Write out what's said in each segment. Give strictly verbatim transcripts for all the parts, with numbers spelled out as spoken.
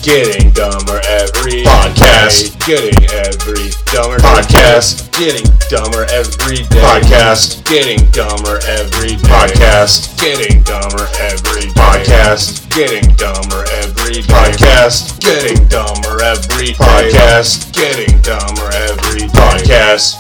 Getting dumber every Podcast. day. Getting every dumber Podcast. Getting dumber every day. Podcast. Getting dumber every day. Podcast. Getting dumber every day. Podcast. Getting dumber every day. Podcast. Getting dumber every day. Podcast. Getting dumber every day. Podcast.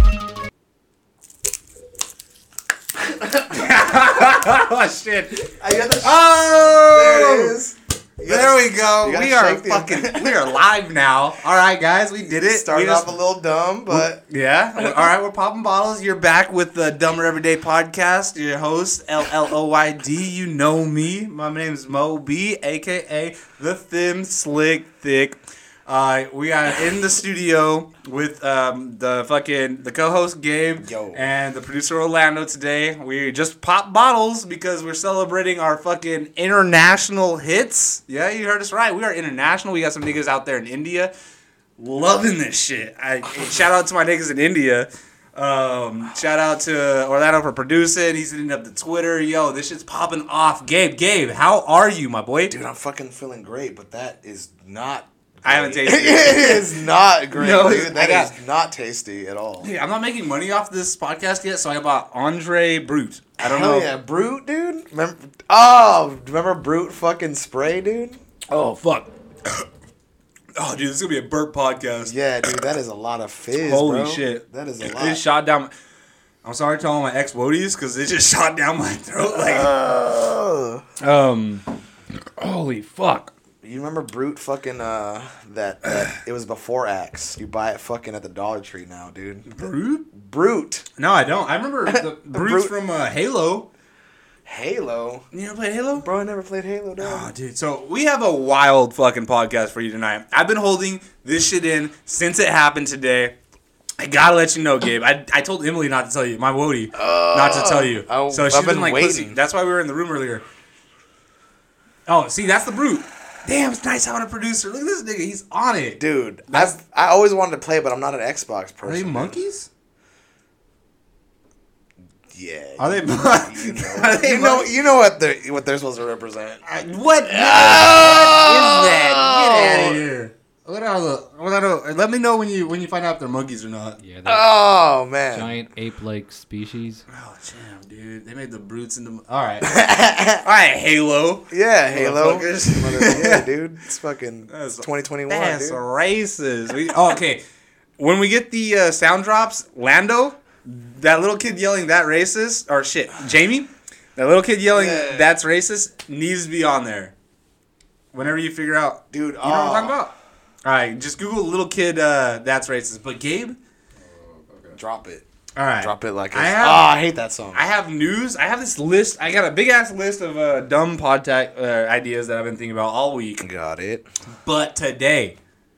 Oh shit! I got the Oh, there it is. There we go. you gotta We are shake the- fucking. We are live now. All right, guys, we did it. Started we just, off a little dumb, but yeah. All right, we're popping bottles. You're back with the Dumber Everyday Podcast. Your host L L O Y D. You know me. My name's Mo B, aka the Thin Slick Thick. Uh, we are in the studio with um, the fucking the co-host Gabe Yo. and the producer Orlando today. We just popped bottles because we're celebrating our fucking international hits. Yeah, you heard us right. We are international. We got some niggas out there in India loving this shit. I shout out to my niggas in India. Um, shout out to Orlando for producing. He's hitting up the Twitter. Yo, this shit's popping off. Gabe, Gabe, how are you, my boy? dude, I'm fucking feeling great. But that is not. I haven't great. tasted it. It is not great, No, dude. That I got- is not tasty at all. Hey, I'm not making money off this podcast yet, so I bought Andre Brut. I don't Hell know. yeah, Brute, dude. Remember? Oh, remember Brute fucking spray, dude? Oh fuck. Oh dude, this is gonna be a burp podcast. Yeah, dude, that is a lot of fizz. Holy bro. shit. That is a It lot. just shot down. My, I'm sorry to all my ex woadies because it just shot down my throat. Like, Oh. um, holy fuck. You remember Brute fucking uh that, that it was before Axe. You buy it fucking at the Dollar Tree now, dude. Brute? Brute. No, I don't. I remember the Brutes Brute. from uh, Halo. Halo. You ever played Halo? Bro, I never played Halo, dude. Oh, dude. So we have a wild fucking podcast for you tonight. I've been holding this shit in since it happened today. I gotta let you know, Gabe. I, I told Emily not to tell you, my woadie, not to tell you. oh, so she's I've been, been like waiting. pussy. That's why we were in the room earlier. Oh, see, that's the Brute. Damn, it's nice having a producer. Look at this nigga. He's on it. Dude, That's- I've, I always wanted to play, but I'm not an Xbox person. Are they dude. monkeys? Yeah. Are they? You know, Are they you know, monkeys? you know what they're what they're supposed to represent. I- What? What is that? Get out of here. What are the? What are the? Let me know when you when you find out if they're monkeys or not. Yeah, that Oh man. giant ape-like species. Oh, damn, dude. They made the Brutes into... All right. All right, Halo. Yeah, Halo. Motherfuckers. Mother- yeah, dude. It's fucking That's- twenty twenty-one, That's dude. racist. We, oh, okay. When we get the uh, sound drops, Lando, that little kid yelling that racist, or shit, Jamie, that little kid yelling Yeah. that's racist needs to be on there. Whenever you figure out... Dude, You know what I'm oh. talking about? All right, just Google little kid uh, that's racist. But Gabe... Drop it. All right. Drop it like I it's- have- Oh, I hate that song. I have news. I have this list. I got a big ass list of uh, dumb podcast uh, ideas that I've been thinking about all week. Got it. But today,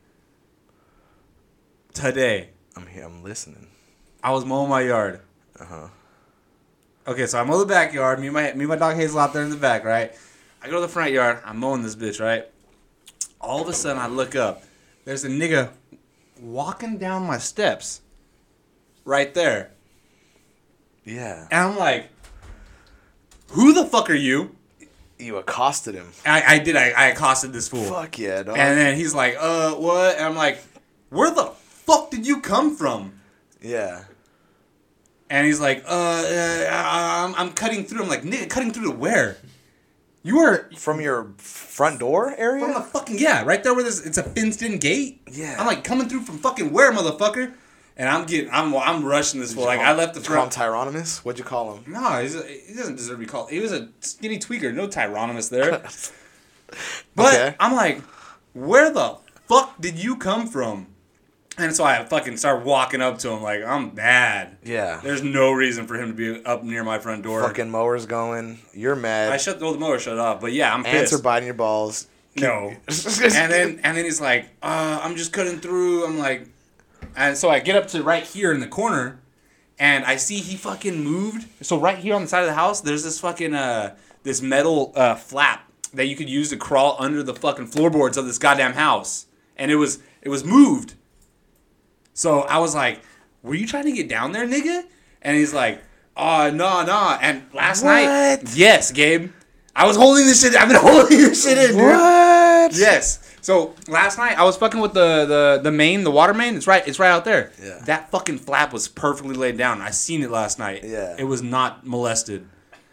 today, I'm here. I'm listening. I was mowing my yard. Uh huh. Okay, so I mow the backyard. Me and my me and my dog Hazel out there in the back, right? I go to the front yard. I'm mowing this bitch, right? All of a sudden, I look up. There's a nigga walking down my steps, right there, Yeah. and I'm like, "Who the fuck are you?" You accosted him. I, I did. I, I accosted this fool. Fuck yeah, dog. And then he's like, uh, what? And I'm like, where the fuck did you come from? yeah. And he's like, uh, uh I'm, I'm cutting through. I'm like, nigga, cutting through to where? You are From your front door area? from the fucking, yeah, right there where there's, it's a fenced in gate. Yeah. I'm like, coming through from fucking where, motherfucker? And I'm getting, I'm I'm rushing this fool. Like, I left the Did you call him front. Tyronimus? What'd you call him? No, he's a, he doesn't deserve to be called. He was a skinny tweaker. No Tyronimus there. But Okay. I'm like, where the fuck did you come from? And so I fucking start walking up to him like, I'm mad. Yeah. There's no reason for him to be up near my front door. Fucking mower's going. You're mad. I shut the, well, the mower shut off, but yeah, I'm Ants pissed. are biting your balls. No. and then and then he's like, uh, I'm just cutting through. I'm like, and so I get up to right here in the corner, and I see he fucking moved. So right here on the side of the house, there's this fucking uh this metal uh flap that you could use to crawl under the fucking floorboards of this goddamn house, and it was it was moved. So I was like, were you trying to get down there, nigga? And he's like, oh, no, no. And last What? night, yes, Gabe, I was holding this shit. I've been holding this shit in, dude. What? Yes. So last night I was fucking with the, the, the main, the water main. It's right. It's right out there. Yeah. That fucking flap was perfectly laid down. I seen it last night. Yeah. It was not molested.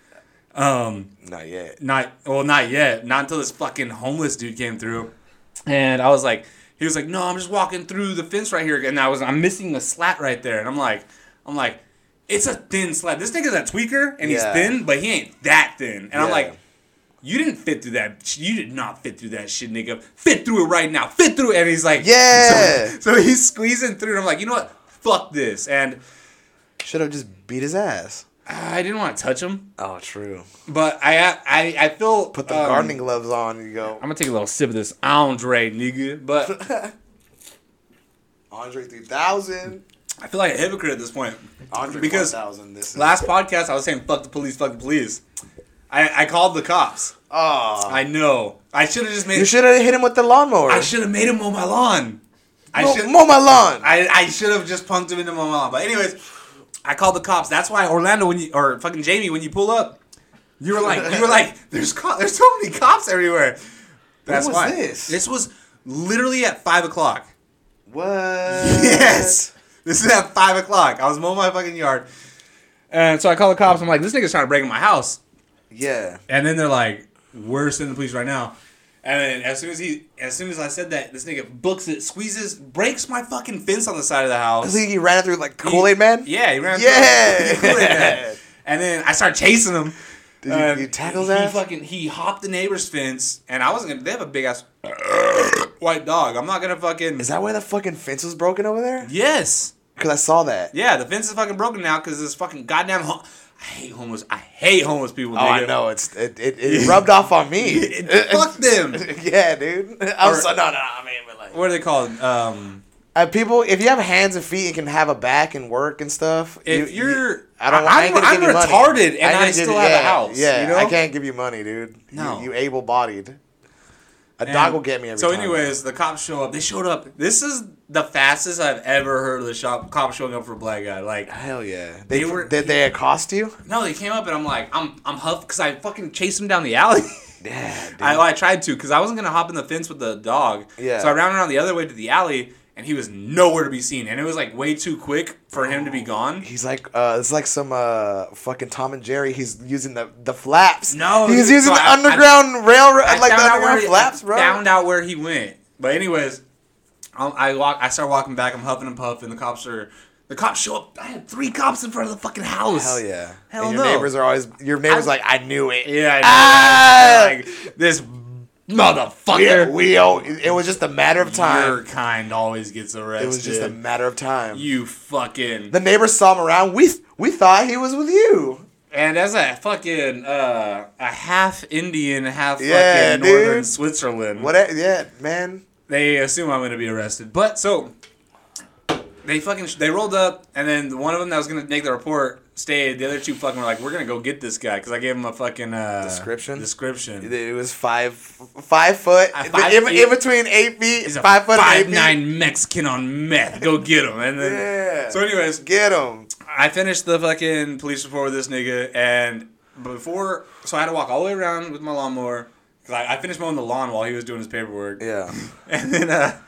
Um, Not yet. not well, not yet. Not until this fucking homeless dude came through, and I was like, he was like, no, I'm just walking through the fence right here, and I was, I'm missing the slat right there, and I'm like, I'm like, it's a thin slat. This nigga's a tweaker, and he's Yeah. thin, but he ain't that thin. And I'm Yeah. like, you didn't fit through that. You did not fit through that shit, nigga. Fit through it right now. Fit through it. And he's like, Yeah. So, so he's squeezing through, and I'm like, you know what? Fuck this. And Should have just beat his ass. I didn't want to touch him, Oh, true. but I I I feel Put the um, gardening gloves on and you go. I'm gonna take a little sip of this Andre, nigga. But Andre three thousand. I feel like a hypocrite at this point. Andre Because one thousand. This is. last podcast I was saying fuck the police, fuck the police. I, I called the cops. Oh. I know. I should have just made. You should have hit him with the lawnmower. I should have made him mow my lawn. I Mow, should. mow my lawn. I, I should have just punked him into my lawn. But anyways, I called the cops. That's why Orlando, when you or fucking Jamie, when you pull up, you were like, you were like, there's co- there's so many cops everywhere. That's was why. this? This was literally at five o'clock. What? Yes. This is at five o'clock. I was mowing my fucking yard. And so I call the cops. I'm like, this nigga's trying to break in my house. Yeah. And then they're like, we're sending the police right now. And then as soon as he, as soon as I said that, this nigga books it, squeezes, breaks my fucking fence on the side of the house. I think he ran it through like Kool-Aid Man? Yeah, he ran Yeah. through Kool-Aid Man. And then I started chasing him. Did you, And you tackle he that? fucking he hopped the neighbor's fence, and I wasn't gonna. They have a big ass white dog. I'm not gonna fucking. Is that why the fucking fence was broken over there? Yes. Because I saw that. Yeah, the fence is fucking broken now because this fucking goddamn. Hom- I hate homeless. I hate homeless people. Oh, nigga. I know. It's it, it, it rubbed off on me. Fuck them. Yeah, dude. I was Or- so, no, no, no, I mean, but like, What are they called? Um, uh, people, if you have hands and feet and can have a back and work and stuff, if you, you're, you, I don't. want I'm, I ain't gonna I'm give you money. retarded, and ain't I, gonna give still you- have yeah, a house. Yeah, you know? I can't give you money, dude. No. you, you able-bodied. A And dog will get me every so time. anyways, the cops show up. They showed up. This is the fastest I've ever heard of the shop cops showing up for a black guy. Like, Hell yeah. They They, were- Did they accost you? no, they came up and I'm like, I'm I'm huffed because I fucking chased him down the alley. Yeah, dude. I, well, I tried to because I wasn't gonna hop in the fence with the dog. Yeah. So I ran around the other way to the alley, and he was nowhere to be seen. And it was like way too quick for him to be gone. He's like, uh, it's like some uh, fucking Tom and Jerry. He's using the, the flaps. No, he's dude, using so the I- underground railroad, I like the found out where underground he, flaps, I bro. found out where he went. But anyways, I, I walk. I start walking back. I'm huffing and puffing. The cops are. The cops show up. I had three cops in front of the fucking house. Hell yeah. Hell and your no. neighbors are always, your neighbors I- like, I knew it. Yeah, I know. Ah! Like this motherfucker. Yeah, we all, it was just a matter of time. Your kind always gets arrested. It was just a matter of time. You fucking. The neighbors saw him around. We we thought he was with you. And as a fucking uh, a half Indian, half Yeah, fucking northern dude. Switzerland, What? Yeah, man. they assume I'm gonna be arrested. But so they fucking they rolled up, and then one of them that was gonna make the report stayed. The other two fucking were like, "We're gonna go get this guy," because I gave him a fucking uh, Description? Description. It was five five foot. Uh, five in, feet. in between eight feet. He's a five foot and five eight feet. nine Mexican on meth. Go get him. And then Yeah. so, anyways, Get him. I finished the fucking police report with this nigga, and before, so I had to walk all the way around with my lawnmower. Cause I, I finished mowing the lawn while he was doing his paperwork. Yeah. And then uh,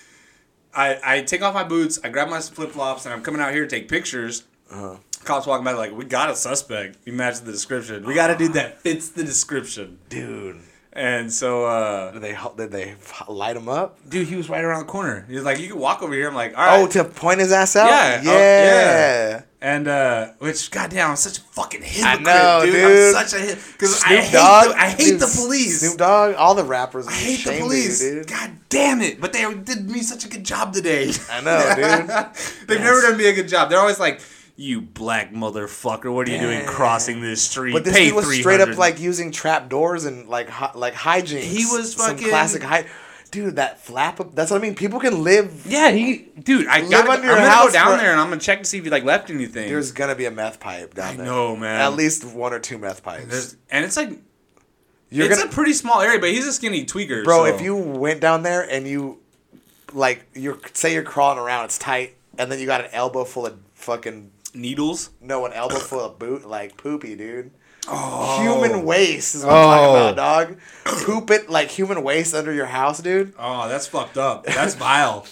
I I take off my boots, I grab my flip flops, and I'm coming out here to take pictures. Uh-huh. Cops walking by like, we got a suspect. He matches the description. We got a dude that fits the description. Dude. And so, uh, Did they did they light him up? dude, he was right around the corner. He was like, you can walk over here. I'm like, all right. Oh, to point his ass out? Yeah, Yeah. oh, yeah. And, uh, which, goddamn, I'm such a fucking hypocrite, know, dude. dude. I'm such a hip. Because I Snoop hate, Dogg. the, I hate Dude, the police. Snoop Dogg, all the rappers. I hate the ashamed of police. you, dude. God damn it. But they did me such a good job today. I know, dude. They've never done me a good job. They're always like, you black motherfucker, what are you doing Yeah. crossing this street? But this Pay dude was three straight up hundred. like using trap doors and like hi- like hijinks. He was Some fucking- classic hy- Dude, that flap up. That's what I mean. People can live. Yeah, he, dude, I Live gotta, under I'm your gonna house go down for- there and I'm gonna check to see if he like left anything. There's gonna be a meth pipe down I there. know, man. At least one or two meth pipes. There's, and it's like, You're it's gonna, a pretty small area, but he's a skinny tweaker. bro. so- If you went down there and you, like, you're say you're crawling around, it's tight, and then you got an elbow full of fucking needles, no, an elbow full of boot like poopy, dude. Oh. Human waste is what I'm talking Oh. about, dog. Poop it like human waste under your house, dude. Oh, that's fucked up. That's vile.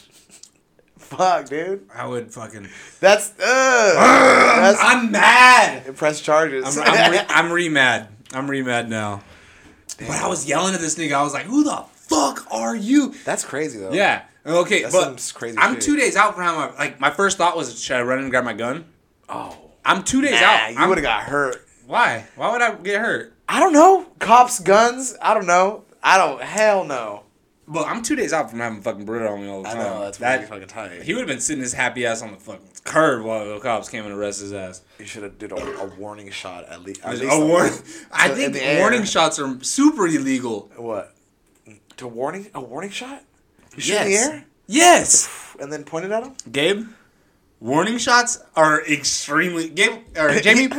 Fuck, dude. I would fucking. That's, uh. that's, I'm mad. press charges. I'm, I'm, re, I'm re-mad. I'm re-mad now. But I was yelling at this nigga. I was like, who the fuck are you? That's crazy, though. Yeah. Okay, That's but some crazy I'm shit. two days out from having my, like, my first thought was, should I run and grab my gun? Oh. I'm two days Nah, out. you would have got hurt. Why? Why would I get hurt? I don't know. Cops, guns. I don't know. I don't. Hell no. Well, I'm two days out from having fucking burrito on me all the I time. know. That's that, pretty fucking tight. He would have been sitting his happy ass on the fucking curb while the cops came and arrested his ass. You should have did a, a warning shot at, le- at A least. warning. I So, in think the air. warning shots are super illegal. What? To warning? A warning shot? You shoot in the Yes. air Yes. and then point it at him? Gabe, warning shots are extremely. Gabe or Jamie.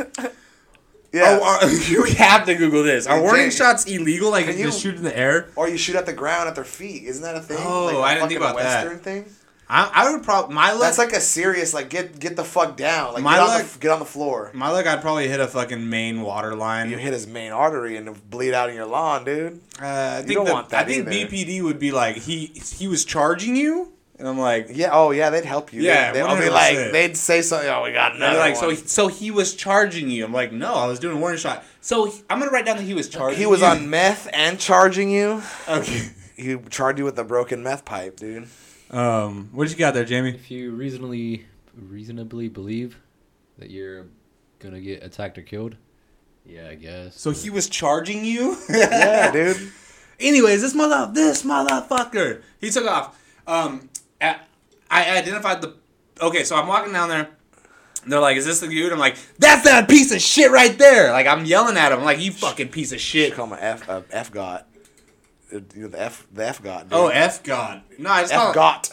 Yeah. Oh, are, you have to Google this. Are Hey, warning Jamie, shots illegal? Like can you just you- shoot in the air? Or you shoot at the ground at their feet. Isn't that a thing? Oh, like a I didn't think fucking about that. Western thing? I, I would probably my luck. That's like a serious, like, get get the fuck down. Like, My get on, luck- the, get on the floor. my luck. I'd probably hit a fucking main water line. You hit his main artery and bleed out in your lawn, dude. Uh, I think don't the- want that I think either. B P D would be like he he was charging you, and I'm like, Yeah, oh, yeah, they'd help you. Yeah, They'd, they'd one be hundred like, percent. they'd say something, oh, we got they're another like so one. he, so he was charging you. I'm like, no, I was doing a warning shot. So he, I'm gonna write down that he was charging. He was you. on meth and charging you. Okay. He charged you with a broken meth pipe, dude. Um, what you got there, Jamie? If you reasonably reasonably believe that you're gonna get attacked or killed, yeah, I guess. So he was charging you? Yeah, dude. Anyways, this mother, this motherfucker, he took off. Um, I I identified the. Okay, so I'm walking down there. They're like, "Is this the dude?" I'm like, "That's that piece of shit right there!" Like I'm yelling at him. I'm like, "You fucking piece of You shit!" call him a F, a F got. You know, the F, the F got. Dude. Oh, F God. No, I just call F got.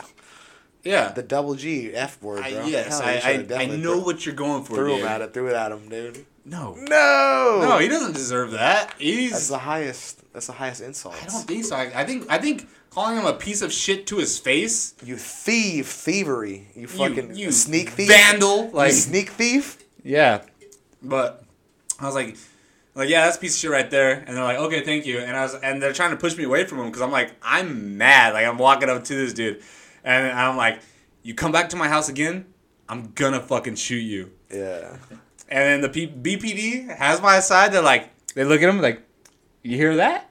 Yeah. The double G F word, I, bro. yes, Hell, I you I, should've I definitely know threw, what you're going for. threw him dude. at it. Threw it at him, dude. No. No. No, he doesn't deserve that. He's. That's the highest. That's the highest insult. I don't think so. I, I think I think calling him a piece of shit to his face. You thief, thievery. You fucking you sneak thief. vandal, You like sneak thief. yeah. But I was like, like yeah, that's a piece of shit right there. And they're like, okay, thank you. And I was, and they're trying to push me away from him because I'm like, I'm mad. Like I'm walking up to this dude, and I'm like, you come back to my house again, I'm gonna fucking shoot you. Yeah. And then the P- B P D has my side. They're like, they look at him like, you hear that?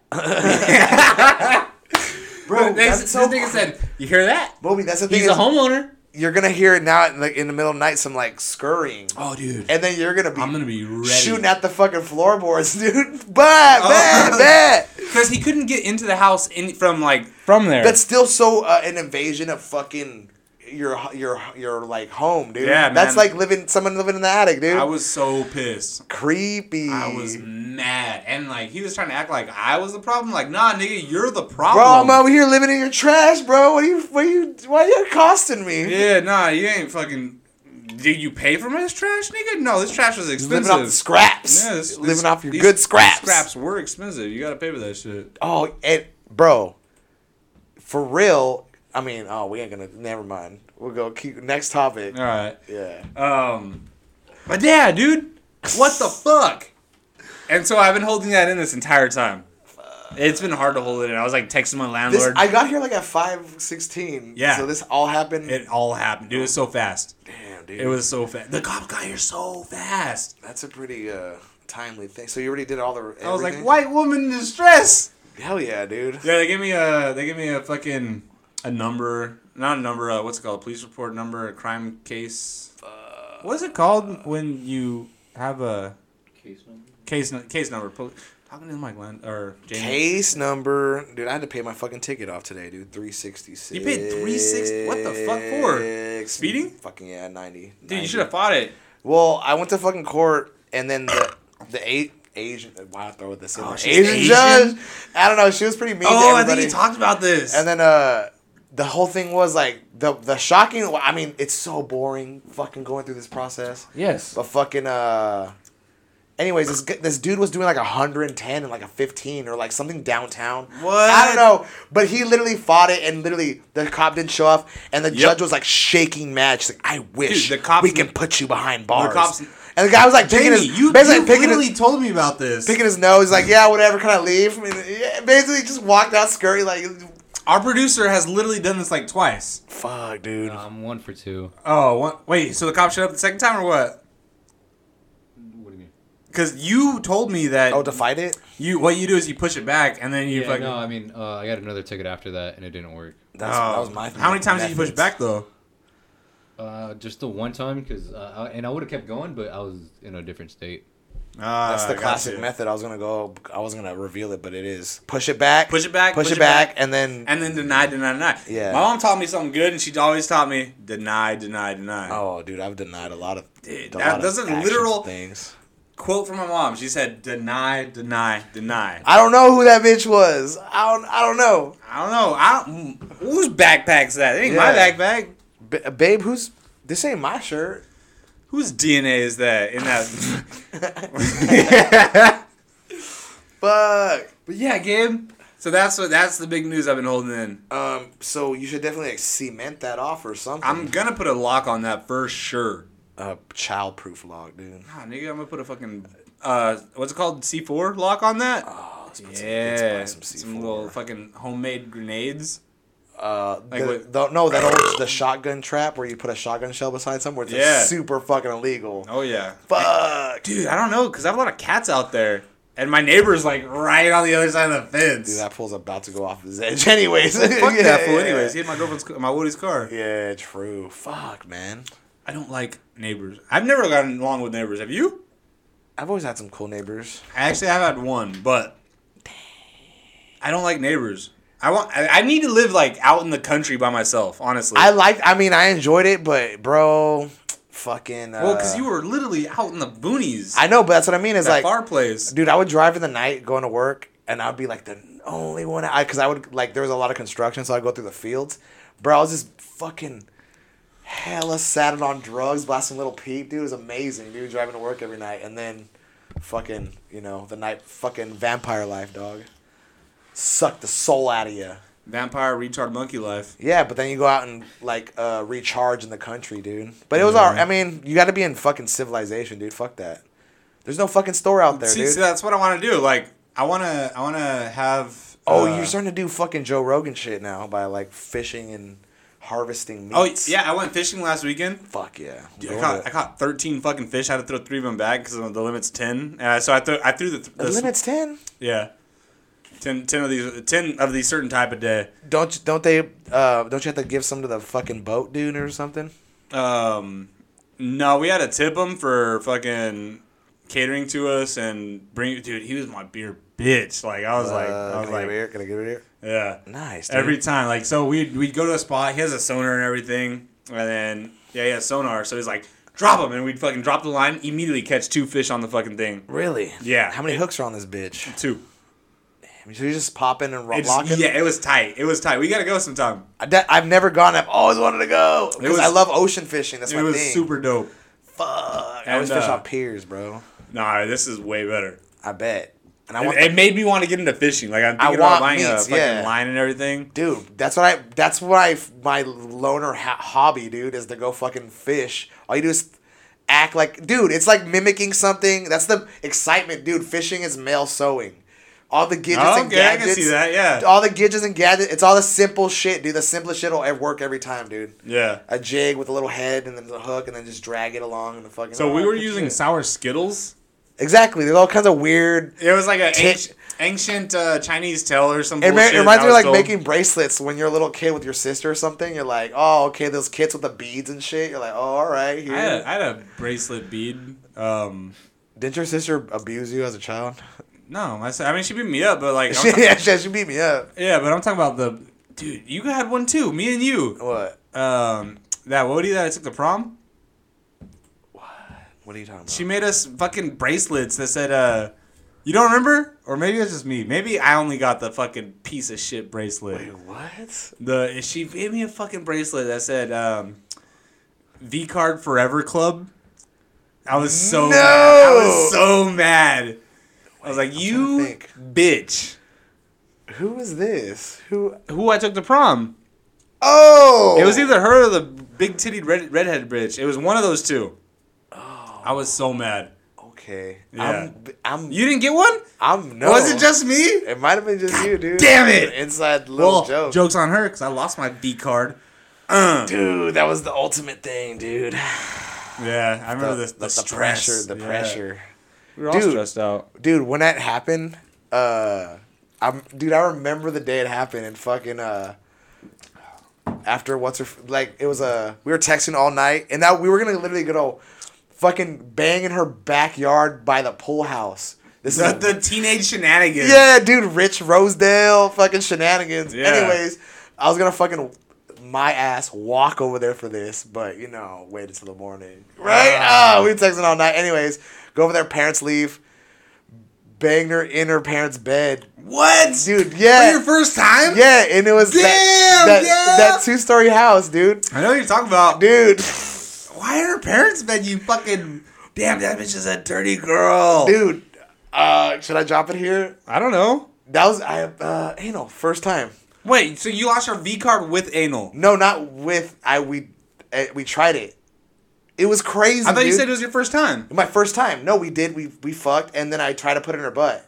Bro, this, that's so. this nigga said, you hear that? Bobby, that's the thing. He's a is, homeowner. You're gonna hear it now, like in the middle of the night, some like scurrying, Oh, dude. and then you're gonna be I'm gonna be ready. shooting at the fucking floorboards, dude. But bad, bad. Because he couldn't get into the house in, from like from there. That's still so uh, an invasion of fucking your your your like home, dude. Yeah, That's man. like living someone living in the attic, dude. I was so pissed. creepy. I was mad, and like he was trying to act like I was the problem. Like, nah, nigga, you're the Bro, problem. I'm over here living in your trash, bro. What are you? What are you? Why are you accosting me? Yeah, nah, you ain't fucking. Did you pay for this trash, nigga? No, this trash was expensive. Living off the scraps. Yeah, this, living this- off your these good scraps. Scraps were expensive. You gotta pay for that shit. Oh, and bro, for real. I mean, oh, we ain't gonna. Never mind. We'll go. Keep next topic. All right. Yeah. Um, but yeah, dude, what the fuck? And so I've been holding that in this entire time. It's been hard to hold it in. I was like texting my This landlord. I got here like at five sixteen. Yeah. So this all happened. It all happened, dude. It was so fast. Damn, dude. It was so fast. The cops got here so fast. That's a pretty uh, timely thing. So you already did all the. Everything? I was like, white woman in distress. Hell yeah, dude. Yeah, they gave me a they gave me a fucking a number, not a number. Uh, what's it called? A police report number, a crime case. Uh, what is it called when you have a Case number? case nu- case number? Pol- Talking to my Glenn or Jamie. Case number, dude. I had to pay my fucking ticket off today, dude. Three sixty six. You paid three sixty. What the fuck for? Speeding? Fucking yeah, ninety. Dude, you should have fought it. Well, I went to fucking court, and then the the eight Asian. Why I throw this in? Oh, there? she's Asian, Asian? judge. I don't know. She was pretty mean. to Oh, I everybody. think you talked about this. And then uh, the whole thing was like the the shocking. I mean, it's so boring. Fucking going through this process. yes. But fucking uh. Anyways, this g- this dude was doing like a hundred and ten and like a fifteen or like something downtown. What? I don't know, but he literally fought it, and literally the cop didn't show up, and the Yep. judge was like shaking mad. She's like, "I wish Dude, the cops- we can put you behind bars." cops- And the guy was like picking Jamie, his, you, basically you picking literally his, told me about this. picking his nose. He's like, yeah, whatever. Can I leave? I mean, yeah, basically just walked out scurry like, Our producer has literally done this like twice. fuck, dude. I'm one for two. Oh, one, wait. So the cop showed up the second time or what? What do you mean? Because you told me that Oh, to fight it? you what you do is you push it back and then you Yeah, fucking. no, I mean, uh, I got another ticket after that, and it didn't work. That's, Oh. that was my How many times did you push it methods. back though? Uh, just the one time, cause uh, I, and I would have kept going, but I was in a different state. Ah, That's the I classic gotcha. method. I was gonna go. I wasn't gonna reveal it, but it is push it back, Push it back, push, it back, and then and then deny, deny, deny. Yeah. My mom taught me something good, and she always taught me deny, deny, deny. oh, dude, I've denied a lot of Dude, a that- lot that's of a action literal- things. Quote from my mom. She said, "Deny, deny, deny." I don't know who that bitch was. I don't. I don't know. I don't know. I don't, whose backpack's that? It ain't my Yeah. backpack. B- babe, who's this? Ain't my shirt. Whose D N A is that in that? Fuck. But yeah, Gabe. So that's what that's the big news I've been holding in. Um. So you should definitely like cement that off or something. I'm gonna put a lock on that for sure. a child-proof lock, dude. Nah, nigga, I'm gonna put a fucking uh, what's it called? C four lock on that. Oh, let's put some, let's Yeah, buy some C some four. little fucking homemade grenades. Uh, Like the, what- the- no, that old the shotgun trap where you put a shotgun shell beside somewhere. It's like Yeah. super fucking illegal. Oh yeah, Fuck, dude. I don't know because I have a lot of cats out there, and my neighbor's like right on the other side of the fence. dude, that fool's about to go off his edge. Anyways, Fuck Yeah, that fool. yeah. Anyways, he hit my girlfriend's, ca- my Woody's car. Yeah, true. Fuck, man. I don't like neighbors. I've never gotten along with neighbors. Have you? I've always had some cool neighbors. Actually, I've had one, but I don't like neighbors. I want. I, I need to live like out in the country by myself. Honestly, I liked. I mean, I enjoyed it, but bro, fucking. Uh, well, because you were literally out in the boonies. I know, but that's what I mean. Is that like, far place. dude, I would drive in the night going to work, and I'd be like the only one. I because I would like there was a lot of construction, so I'd go through the fields. Bro, I was just fucking hella sad on drugs, blasting Little Peep. Dude, it was amazing. Dude, driving to work every night, and then fucking you know the night fucking vampire life, dog. Suck the soul out of you. Vampire retard monkey life. Yeah, but then you go out and like uh, recharge in the country, dude. But it was all. I mean, you got to be in fucking civilization, dude. Fuck that. There's no fucking store out there, See, dude. see, that's what I want to do. Like, I wanna, I wanna have. Oh, uh, you're starting to do fucking Joe Rogan shit now by like fishing and harvesting Oh meats. yeah, I went fishing last weekend. Fuck yeah. Dude, I Go caught, to- I caught thirteen fucking fish. I had to throw three of them back because the limit's ten. And I, so I threw, I threw the, the, the limit's ten. Yeah, ten, ten of these, ten of these certain type of day. Don't don't they? Uh, don't you have to give some to the fucking boat dude or something? Um, no, we had to tip him for fucking catering to us and bring. Dude, he was my beer bitch. Like I was like, Uh, I was can I like, get it here? Can I get it here? yeah. Nice. Dude. Every time, like, so we'd, we'd go to a spot. He has a sonar and everything. And then, yeah, he has sonar. So he's like, drop him. And we'd fucking drop the line, immediately catch two fish on the fucking thing. Really? Yeah. How many hooks are on this bitch? Two. So you just pop in and ro- It's, lock it? yeah, it was tight. It was tight. We got to go sometime. I de- I've never gone. I've always wanted to go because was- I love ocean fishing. That's It my was thing. super dope. Fuck. I always And, fish uh, on piers, bro. Nah, this is way better. I bet. And I It, want. it made me want to get into fishing. Like, I'm I thinking want about buying a meats, fucking yeah. line and everything. Dude, that's what I. That's what I. My loner ha- hobby, dude, is to go fucking fish. All you do is act like, dude. It's like mimicking something. That's the excitement, dude. Fishing is male sewing. All the gadgets Oh, and okay, I gadgets. can see that, yeah. All the gadgets and gadgets. It's all the simple shit, dude. The simplest shit will ever work every time, dude. Yeah. A jig with a little head and then the hook and then just drag it along and the fucking. So oh, we were good using shit. sour Skittles. Exactly. There's all kinds of weird. It was like an Tit- ancient, ancient uh, Chinese tale or some It, ma- bullshit. it reminds I me of was like told. making bracelets when you're a little kid with your sister or something. You're like, oh, okay, those kits with the beads and shit. You're like, oh, all right. Here. I had, a, I had a bracelet bead. Um, Didn't your sister abuse you as a child? no, I, said- I mean she beat me up, but like, I'm She- ta- yeah, she, she beat me up. yeah, but I'm talking about the dude. You had one too. Me and you. What? Um, that Wody that I took to prom. What are you talking about? She made us fucking bracelets that said, uh, you don't remember? Or maybe it's just me. Maybe I only got the fucking piece of shit bracelet. Wait, what? The she gave me a fucking bracelet that said um, V Card Forever Club. I was so No! mad. I was so mad. I was like, I'm you trying to think. bitch. Who is this? Who? Who I took to prom? Oh! It was either her or the big titted red redhead bitch. It was one of those two. Oh, I was so mad. Okay. Yeah. I'm. I'm. You didn't get one? I'm no. Was it just me? It might have been just you, dude. damn it. Inside little Well, joke. joke's on her because I lost my V card. Uh. Dude, that was the ultimate thing, dude. Yeah, I remember the, the, the, the, the stress. pressure, the Yeah. pressure. We were all Dude. stressed out. Dude, when that happened, uh, I'm, dude, I remember the day it happened and fucking, uh, after what's her, like, it was, uh, we were texting all night and that we were gonna literally go fucking bang in her backyard by the pool house. This The, is the teenage shenanigans. yeah, dude, Rich Rosedale fucking shenanigans. Yeah. Anyways, I was gonna fucking my ass walk over there for this, but you know, wait until the morning. Right? Ah. Oh, we were texting all night. Anyways, go over there, parents leave, bang her in her parents' bed. What? Dude, yeah. For your first time? Yeah, and it was Damn, that, that, yeah. that two story house, dude. I know what you're talking about. Dude. Why are her parents bed, you fucking... Damn, that bitch is a dirty girl. Dude. Uh, should I drop it here? I don't know. That was I uh anal, first time. Wait, so you lost your V card with anal? No, not with I we uh, we tried it. It was crazy. I thought you dude. said it was your first time. My first time. No, we did. We we fucked, and then I tried to put it in her butt.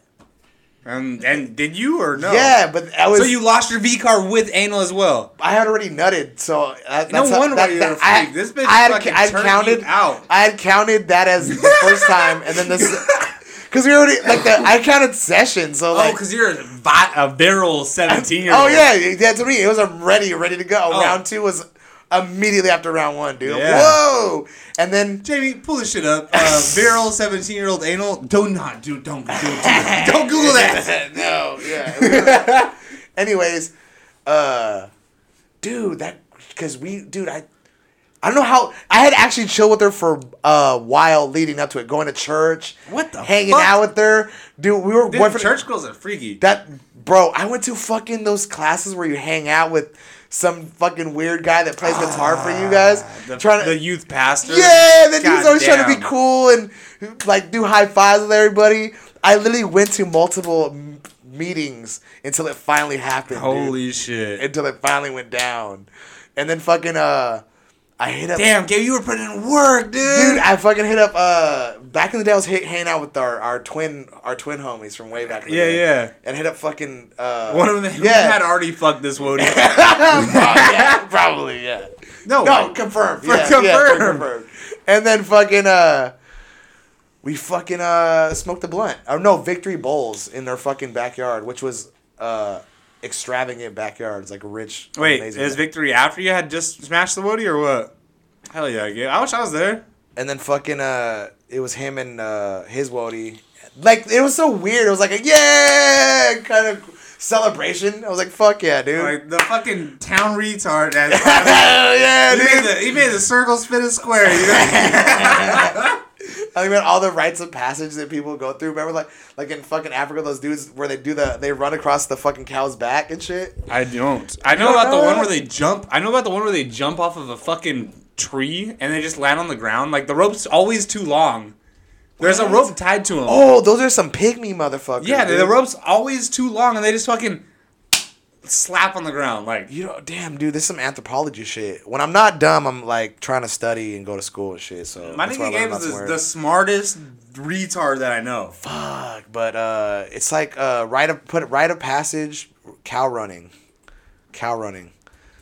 And and did you or no? Yeah, but I was. So you lost your V card with anal as well. I had already nutted, so that, No that's wonder that, why you're that, a freak. I, This bitch I had, fucking I had turned counted you out. I had counted that as the first time, and then this. Because we already like the I counted sessions, so Oh, like. because you're a, vi- a virile seventeen year old. Oh yeah, that's me. It was a ready, ready to go. Oh. Round two was immediately after round one, dude. Yeah. Whoa! And then Jamie, pull this shit up. Uh, virile seventeen year old anal. Do not do. Don't do. do don't Google that. no, yeah. Anyways, uh, dude, that because we, dude, I, I don't know how I had actually chilled with her for a while leading up to it, going to church, What the hanging fuck? out with her, dude. We were Dude, boyfriend. church girls are freaky. That bro, I went to fucking those classes where you hang out with some fucking weird guy that plays guitar for you guys, the, trying to the youth pastor. yeah, that God dude's always trying to be damn. cool and like do high fives with everybody. I literally went to multiple m- meetings until it finally happened. Holy dude. shit. Until it finally went down, and then fucking uh, I hit up. Damn, Gabe, you were putting in work, dude. Dude, I fucking hit up. Uh, back in the day, I was hit, hanging out with our, our twin our twin homies from way back in the Yeah, day. yeah. And hit up fucking. Uh, One of them who yeah. had already fucked this Wody. yeah, probably, yeah. No, No, like, confirmed. for yeah, yeah, for confirmed. confirmed. And then fucking uh, we fucking uh smoked a blunt. Or no, Victory Bowls in their fucking backyard, which was uh extravagant backyards, like rich. Wait, amazing is back- Victory after you had just smashed the Wody or what? Hell yeah, Gabe. I wish I was there. And then fucking uh, it was him and uh his Wody. Like it was so weird. It was like a yeah kind of celebration. I was like, fuck yeah, dude. Like the fucking town retard. As Hell yeah, he, dude. made the, he made the circle spin a square. You know? I mean, all the rites of passage that people go through. Remember, like, like in fucking Africa, those dudes where they do the, they run across the fucking cow's back and shit. I don't. I know don't about the know one that? where they jump. I know about the one where they jump off of a fucking tree and they just land on the ground. Like the rope's always too long. There's a rope tied to them. Oh, those are some pygmy motherfuckers. yeah, the, dude. the rope's always too long and they just fucking slap on the ground. Like You know, damn, dude, this is some anthropology shit. When I'm not dumb, I'm like trying to study and go to school and shit. So my that's why I nigga learned Gabe about is some the, words. the smartest retard that I know. Fuck, but uh, it's like uh, rite of put rite of passage, cow running, cow running.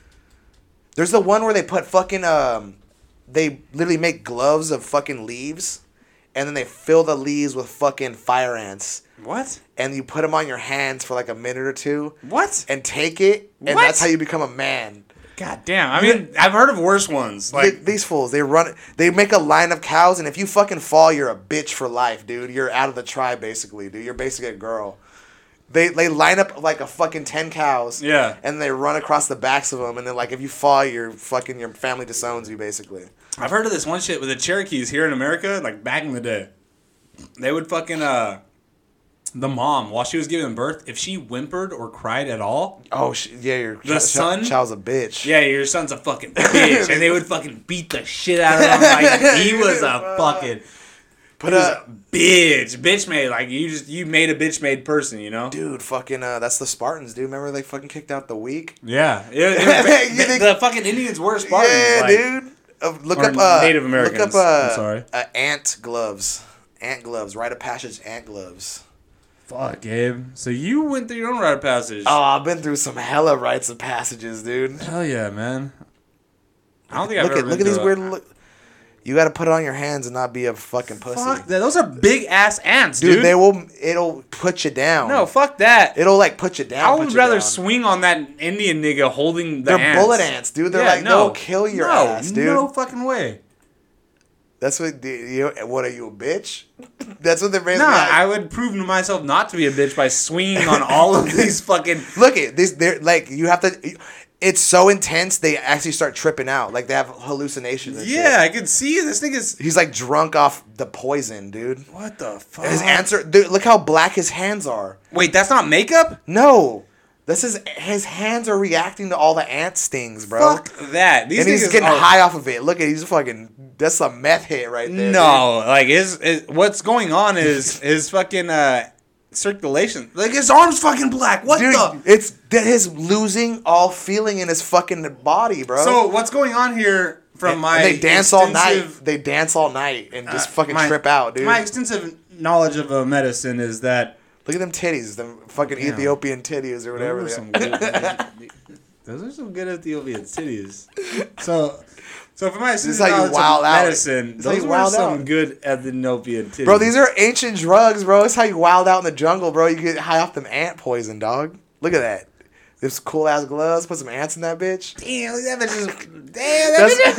There's the one where they put fucking um, they literally make gloves of fucking leaves, and then they fill the leaves with fucking fire ants, What? and you put them on your hands for like a minute or two, What? and take it, and What? that's how you become a man. God damn. I mean, I've heard of worse ones. Like Th- these fools, they run, they make a line of cows, and if you fucking fall, you're a bitch for life, dude. You're out of the tribe, basically, dude. You're basically a girl. They they line up like a fucking ten cows, Yeah. and they run across the backs of them, and then like if you fall, you're fucking your family disowns you, basically. I've heard of this one shit with the Cherokees here in America, like back in the day. They would fucking uh the mom, while she was giving birth, if she whimpered or cried at all, Oh sh- yeah, your The ch- ch- son? child's a bitch. yeah, your son's a fucking bitch. And they would fucking beat the shit out of him. Like he was a fucking But he was uh, a bitch. Bitch made. Like you just you made a bitch made person, you know? dude, fucking uh, that's the Spartans, dude. Remember they fucking kicked out the weak? Yeah. It, it was, You the, think- the fucking Indians were Spartans. Yeah, like, dude. Uh, look Or up uh, Native Look Americans. up uh, I'm sorry. Uh, ant gloves. Ant gloves. Rite of passage. Ant gloves. Fuck, Gabe. So you went through your own rite of passage. Oh, I've been through some hella rites of passages, dude. Hell yeah, man. I don't think I've Look ever at look been at these through weird. a- Look. You got to put it on your hands and not be a fucking pussy. Fuck that. Those are big ass ants, dude, dude. they will. It'll put you down. No, fuck that. It'll like put you down. I put would you rather down. swing on that Indian nigga holding the They're ants. bullet ants, dude. They're Yeah, like no. they'll kill your no, ass, dude. No fucking way. That's what you. What are you, a bitch? That's what they're basically. No, like. I would prove to myself not to be a bitch by swinging on all of these fucking. Look at this. They're like you have to. It's so intense. They actually start tripping out. Like they have hallucinations. And Yeah, shit. I can see this nigga's. He's like drunk off the poison, dude. What the fuck? His answer. Dude, look how black his hands are. Wait, that's not makeup? No, this is his hands are reacting to all the ant stings, bro. Fuck that. These and he's niggas getting are- high off of it. Look at he's fucking. That's a meth hit right there. No, like his, his what's going on is his fucking uh circulation. Like his arm's fucking black. What dude. the? Dude, it's that his losing all feeling in his fucking body, bro. So what's going on here from And- my and they dance all night. extensive- They dance all night and just uh, fucking my- trip out, dude. My extensive knowledge of uh, medicine is that Look at them titties, them fucking Damn. Ethiopian titties or whatever. those are they some are. good, those are some good Ethiopian titties. So, so for my is extensive how you knowledge wild of out. medicine, This is how those you were wild some out. good Ethiopian titties. Bro, these are ancient drugs, bro. It's how you wild out in the jungle, bro. You get high off them ant poison, dog. Look at that. This cool ass gloves. Put some ants in that bitch. damn, look at that bitch. is- Damn, that That's, bitch. is-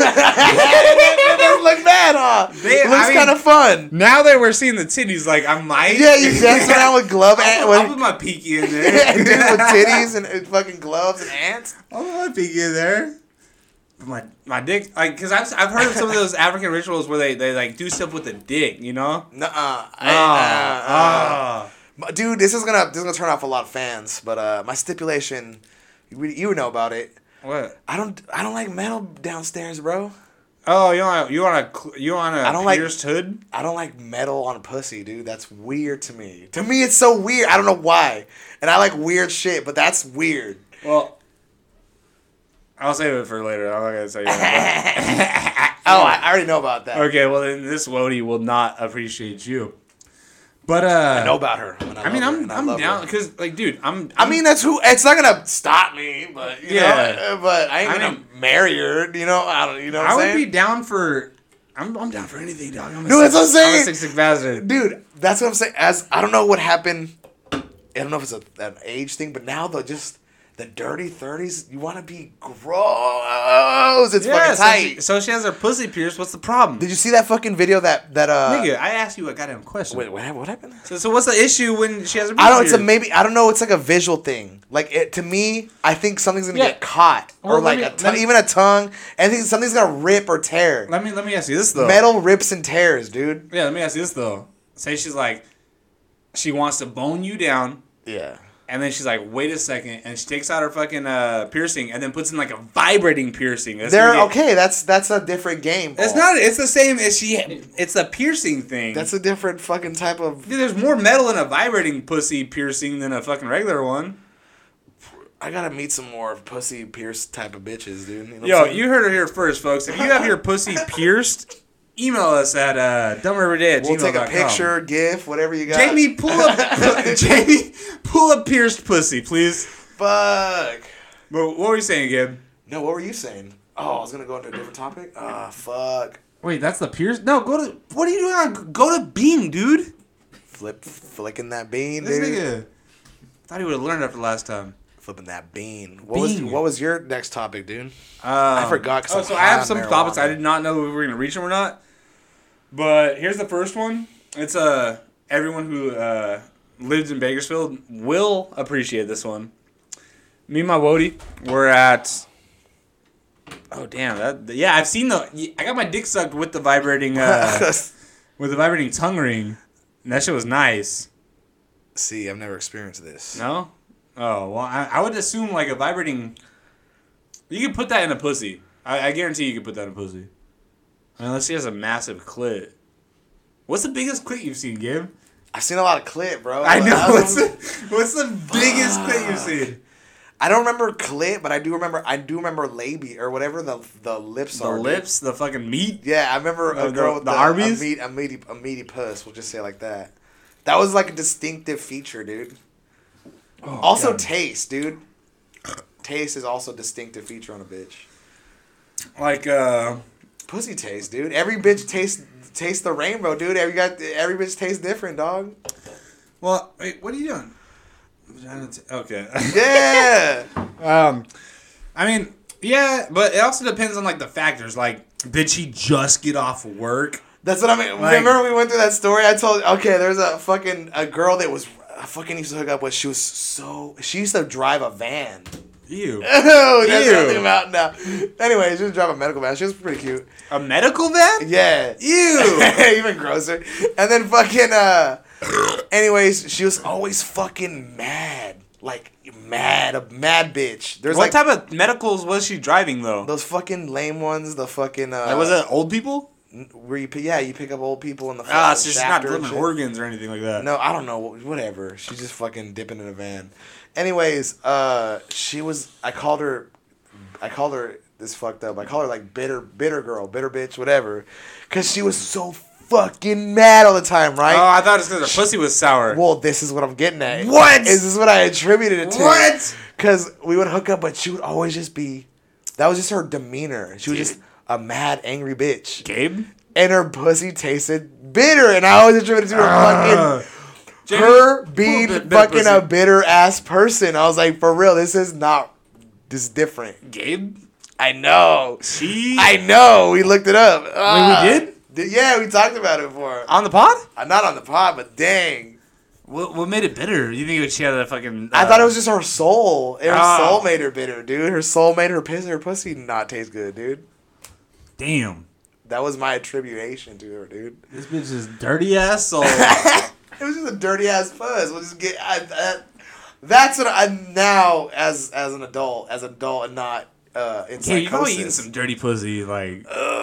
that doesn't look bad, huh? They- it looks I mean- kind of fun. Now that we're seeing the titties, like I might. Yeah, you dance around with glove ant I'll, I'll put with, my pinky in there. dude, with titties and, and fucking gloves and ants. I'll put my pinky in there. My my dick, like, cause I've I've heard of some of those African rituals where they, they like do stuff with the dick, you know? Nuh-uh. Ah, I- uh, uh, ah. But, dude, this is gonna this is gonna turn off a lot of fans. But uh, my stipulation, you, you would know about it. What? I don't I don't like metal downstairs, bro. Oh, you want you want a you want a I don't like- pierced hood? I don't like metal on a pussy, dude. That's weird to me. To me, it's so weird. I don't know why. And I like weird shit, but that's weird. Well, I'll save it for later. I'm not gonna tell you. That. Oh, I, I already know about that. Okay, well then this Wody will not appreciate you. But uh, I know about her. and I mean, love her, I'm and I I'm love down her. because like, dude, I'm, I I'm mean, that's who. It's not gonna stop me, but you Yeah. know, uh, but I ain't I gonna mean- marry her. You know, I don't. You know, what I I'm would saying? be down for. I'm I'm down for anything, dog. I'm a Dude, that's what I'm I'm saying. a sick, sick bastard. Dude, that's what I'm saying. As I don't know what happened. I don't know if it's a, an age thing, but now the just the dirty thirties, you want to be gross. It's Yeah, fucking so tight. she, so she has her pussy pierced. What's the problem? Did you see that fucking video that that uh? Nigga, I asked you a goddamn question. Wait, what, hap- what happened? So, so what's the issue when she has her pussy I don't. It's a pierced? maybe. I don't know. It's like a visual thing. Like it to me, I think something's gonna Yeah. get caught, Well, or let like me- a let tongue, me- even a tongue. I think something's gonna rip or tear. Let me let me ask you this though. Metal rips and tears, dude. Yeah, let me ask you this though. Say she's like, she wants to bone you down, Yeah. and then she's like, wait a second, and she takes out her fucking uh, piercing, and then puts in like a vibrating piercing. That's They're gonna get- okay. That's that's a different game. It's Paul. not. It's the same as she. It's a piercing thing. That's a different fucking type of. Dude, there's more metal in a vibrating pussy piercing than a fucking regular one. I gotta meet some more pussy pierce type of bitches, dude. You know what Yo, I'm saying? you heard it here first, folks. If you have your pussy pierced, email us at uh, dumberiverday at We'll gmail take a dot com. picture, GIF, whatever you got. Jamie, pull up. Jamie, pull up pierced pussy, please. Fuck. But what were you saying, Gabe? No, what were you saying? Oh, I was gonna go into a different topic. Ah, fuck. Wait, that's the pierced? No, go to. What are you doing on? Go to Bean, dude. Flip, flicking that bean, This dude. nigga. Thought he would have learned after last time. Flipping that bean. What was Bean. what was your next topic, dude? Um, forgot 'cause Oh, I'm so I high have on some marijuana. topics I did not know if we were gonna reach them or not. But here's the first one. It's uh everyone who uh, lives in Bakersfield will appreciate this one. Me and my Wody, we're at. Oh damn! That yeah, I've seen the. I got my dick sucked with the vibrating uh, with the vibrating tongue ring. And that shit was nice. See, I've never experienced this. No? Oh, well, I, I would assume like a vibrating... You could put that in a pussy. I, I guarantee you could put that in a pussy. Unless she has a massive clit. What's the biggest clit you've seen, Gabe? I've seen a lot of clit, bro. I know. Like, What's was- the, what's the biggest clit you've seen? I don't remember clit, but I do remember. I do remember labia or whatever the the lips The are. dude. lips, the fucking meat. Yeah, I remember The- a girl the- with the the, Arby's? a, meat, a meaty a meaty puss. We'll just say it like that. That was like a distinctive feature, dude. also, God. taste, dude. Taste is also a distinctive feature on a bitch. Like, uh, Pussy taste, dude. Every bitch tastes tastes the rainbow, dude. Every got every bitch tastes different, dog. well, wait, what are you doing? Vagina t- Okay. Yeah. um, I mean, yeah, but it also depends on like the factors. Like, did she just get off work? That's what I mean. Like- Remember we went through that story? I told okay, there's a fucking a girl that was I fucking used to hook up with. She was so she used to drive a van. Ew. Oh, that's Ew. what I'm thinking about now. Anyway, she was driving a medical van. She was pretty cute. A medical van? Yeah. Ew. Even grosser. And then fucking uh anyways, she was always fucking mad. Like mad, a mad bitch. There's What like type of medicals was she driving though? those fucking lame ones, the fucking uh Like, was it old people? where you pick, yeah, you pick up old people in the Ah, fucking so she's not shafter and delivering shit. organs or anything like that. No, I don't know. Whatever. She's just fucking dipping in a van. Anyways, uh, she was. I called her. I called her this fucked up. I called her like bitter, bitter girl, bitter bitch, whatever, because she was so fucking mad all the time, right? Oh, I thought it was because her pussy was sour. Well, this is what I'm getting at. What? Is this what I attributed it to? What? Because we would hook up, but she would always just be. That was just her demeanor. She was just a mad, angry bitch. Gabe? And her pussy tasted bitter, and I always attributed it to her Uh, fucking her being Bitter- bitter fucking pussy. a bitter ass person. I was like, for real, this is not this is different. Gabe? I know. She? I know. We looked it up. Ah. we did? D- Yeah, we talked about it before. On the pod? Uh, Not on the pod, but dang. What, what made it bitter? You think she had a fucking... I uh, thought it was just her soul. Her Ah. soul made her bitter, dude. Her soul made her piss her pussy not taste good, dude. Damn. That was my attribution to her, dude. This bitch is dirty ass soul. It was just a dirty ass fuzz. We'll just get. I, I, that's what I now as as an adult, as an adult, and not uh, in Yeah, you've probably psychosis. eaten some dirty pussy, like...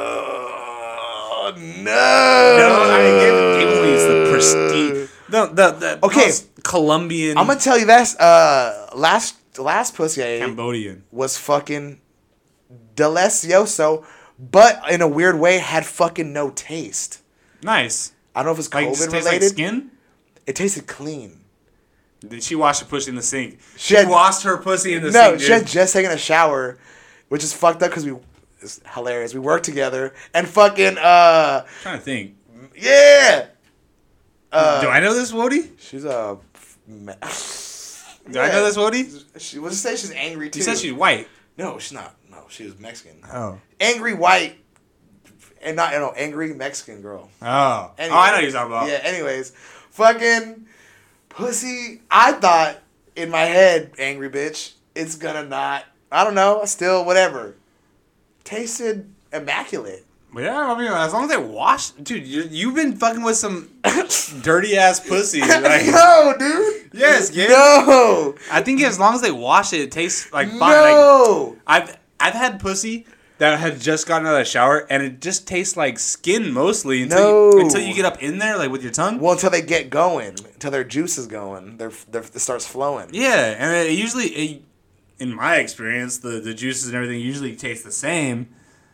Oh no! No, I mean, Gabe, Gabe eats the prestige... The, the, the Okay. most Colombian... I'm gonna tell you this. Uh, last last pussy I ate Cambodian. was fucking delicioso, but in a weird way had fucking no taste. Nice. I don't know if it's Like, COVID just tastes related. like skin? It tasted clean. Did she wash her pussy in the sink? She She had- washed her pussy in the No, sink, she had dude. just taken a shower, which is fucked up because we. It's hilarious. We worked together and fucking uh I'm trying to think. yeah. Uh, Do I know this, Wody? She's a. Ma- Do I know this, Wody? She was say she's angry too. You said she's white. No, she's not. No, she was Mexican. Oh. Angry white, and not you know angry Mexican girl. Oh. Anyway, oh, I know what you're talking about. Yeah. Anyways, fucking pussy. I thought in my head, angry bitch. It's gonna not. I don't know. Still, whatever. Tasted immaculate. Yeah, I mean, as long as they wash, dude, you, you've been fucking with some dirty ass pussy. Like, No, dude. yes, yeah. No. I think as long as they wash it, it tastes like fine. Like, No. I've I've had pussy that had just gotten out of the shower, and it just tastes like skin mostly until No. you, until you get up in there, like with your tongue. Well, until they get going, until their juice is going, their, their it starts flowing. Yeah, and it usually, it, in my experience, the the juices and everything usually taste the same.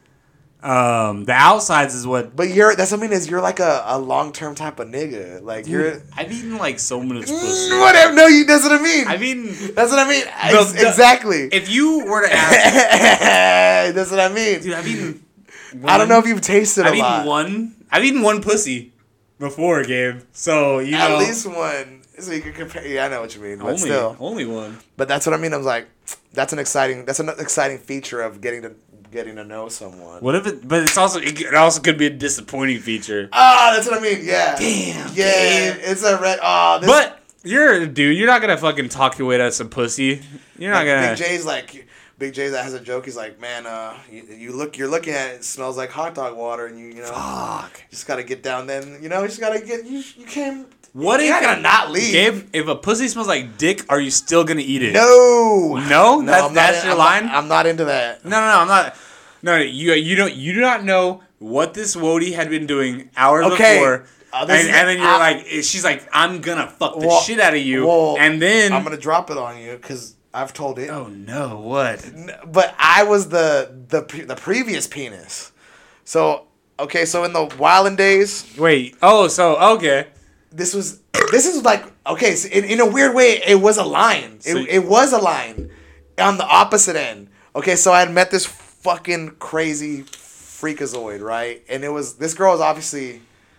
Um, the outsides is what. But you're that's what I mean is you're like a, a long term type of nigga. Like you're I've eaten like so much pussy. Mm, whatever. No, you. That's what I mean. I mean, that's what I mean. The- Ex- the- exactly. if you were to ask, That's what I mean. dude, I've eaten. I don't know if you've tasted I've a eaten lot. one. I've eaten one pussy before, Gabe. So you At know, least one, so you can compare. Yeah, I know what you mean. But only still, only one. but that's what I mean. I was like, that's an exciting. That's an exciting feature of getting to getting to know someone. What if it? But it's also it also could be a disappointing feature. Ah, that's what I mean. Yeah. Damn, Yeah, Gabe. it's a red. Oh, this, But you're dude. You're not gonna fucking talk your way to some pussy. You're not Big, gonna. Big J's like Big J that has a joke. He's like, man, uh, you, you look, you're looking at it, it smells like hot dog water, and you, you know, Fuck. just gotta get down. Then you know, you just gotta get. You, you came. What You're if not gonna not leave? Gabe, if a pussy smells like dick, are you still gonna eat it? No. No? That's- I'm that's not, your I'm line? Not, I'm not into that. No, no, no. I'm not. No, no, you you don't you do not know what this Wody had been doing hours Okay. before. Uh, and, this is- and then you're I- like, she's like, I'm gonna fuck the Well- shit out of you. well, and then I'm gonna drop it on you because I've told it. Oh no, what? But I was the the pre- the previous penis. So okay, so in the wildin' days, Wait. Oh, so okay. this was this is like okay, so in, in a weird way, it was a line. It, So you- it was a line on the opposite end. Okay, so I had met this fucking crazy freakazoid, right? And it was this girl was obviously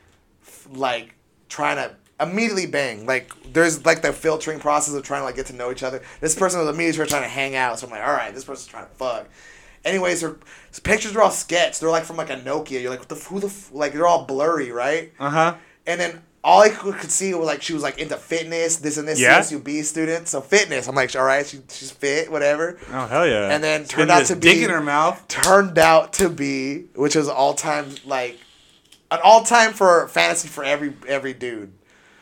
like trying to immediately bang. Like there's like the filtering process of trying to like get to know each other. This person was immediately trying to hang out, so I'm like, all right, this person's trying to fuck. Anyways, her pictures are all sketched. They're like from like a Nokia. You're like, what the who the f-? Like they're all blurry, right? Uh huh. And then all I could could see was like she was like into fitness, this and this, Yeah. C S U B student. So fitness, I'm like, all right, she, she's fit, whatever. Oh hell yeah. And then She's turned gonna out get to a dick be- in her mouth. Turned out to be, which was all time like an all time for fantasy for every every dude.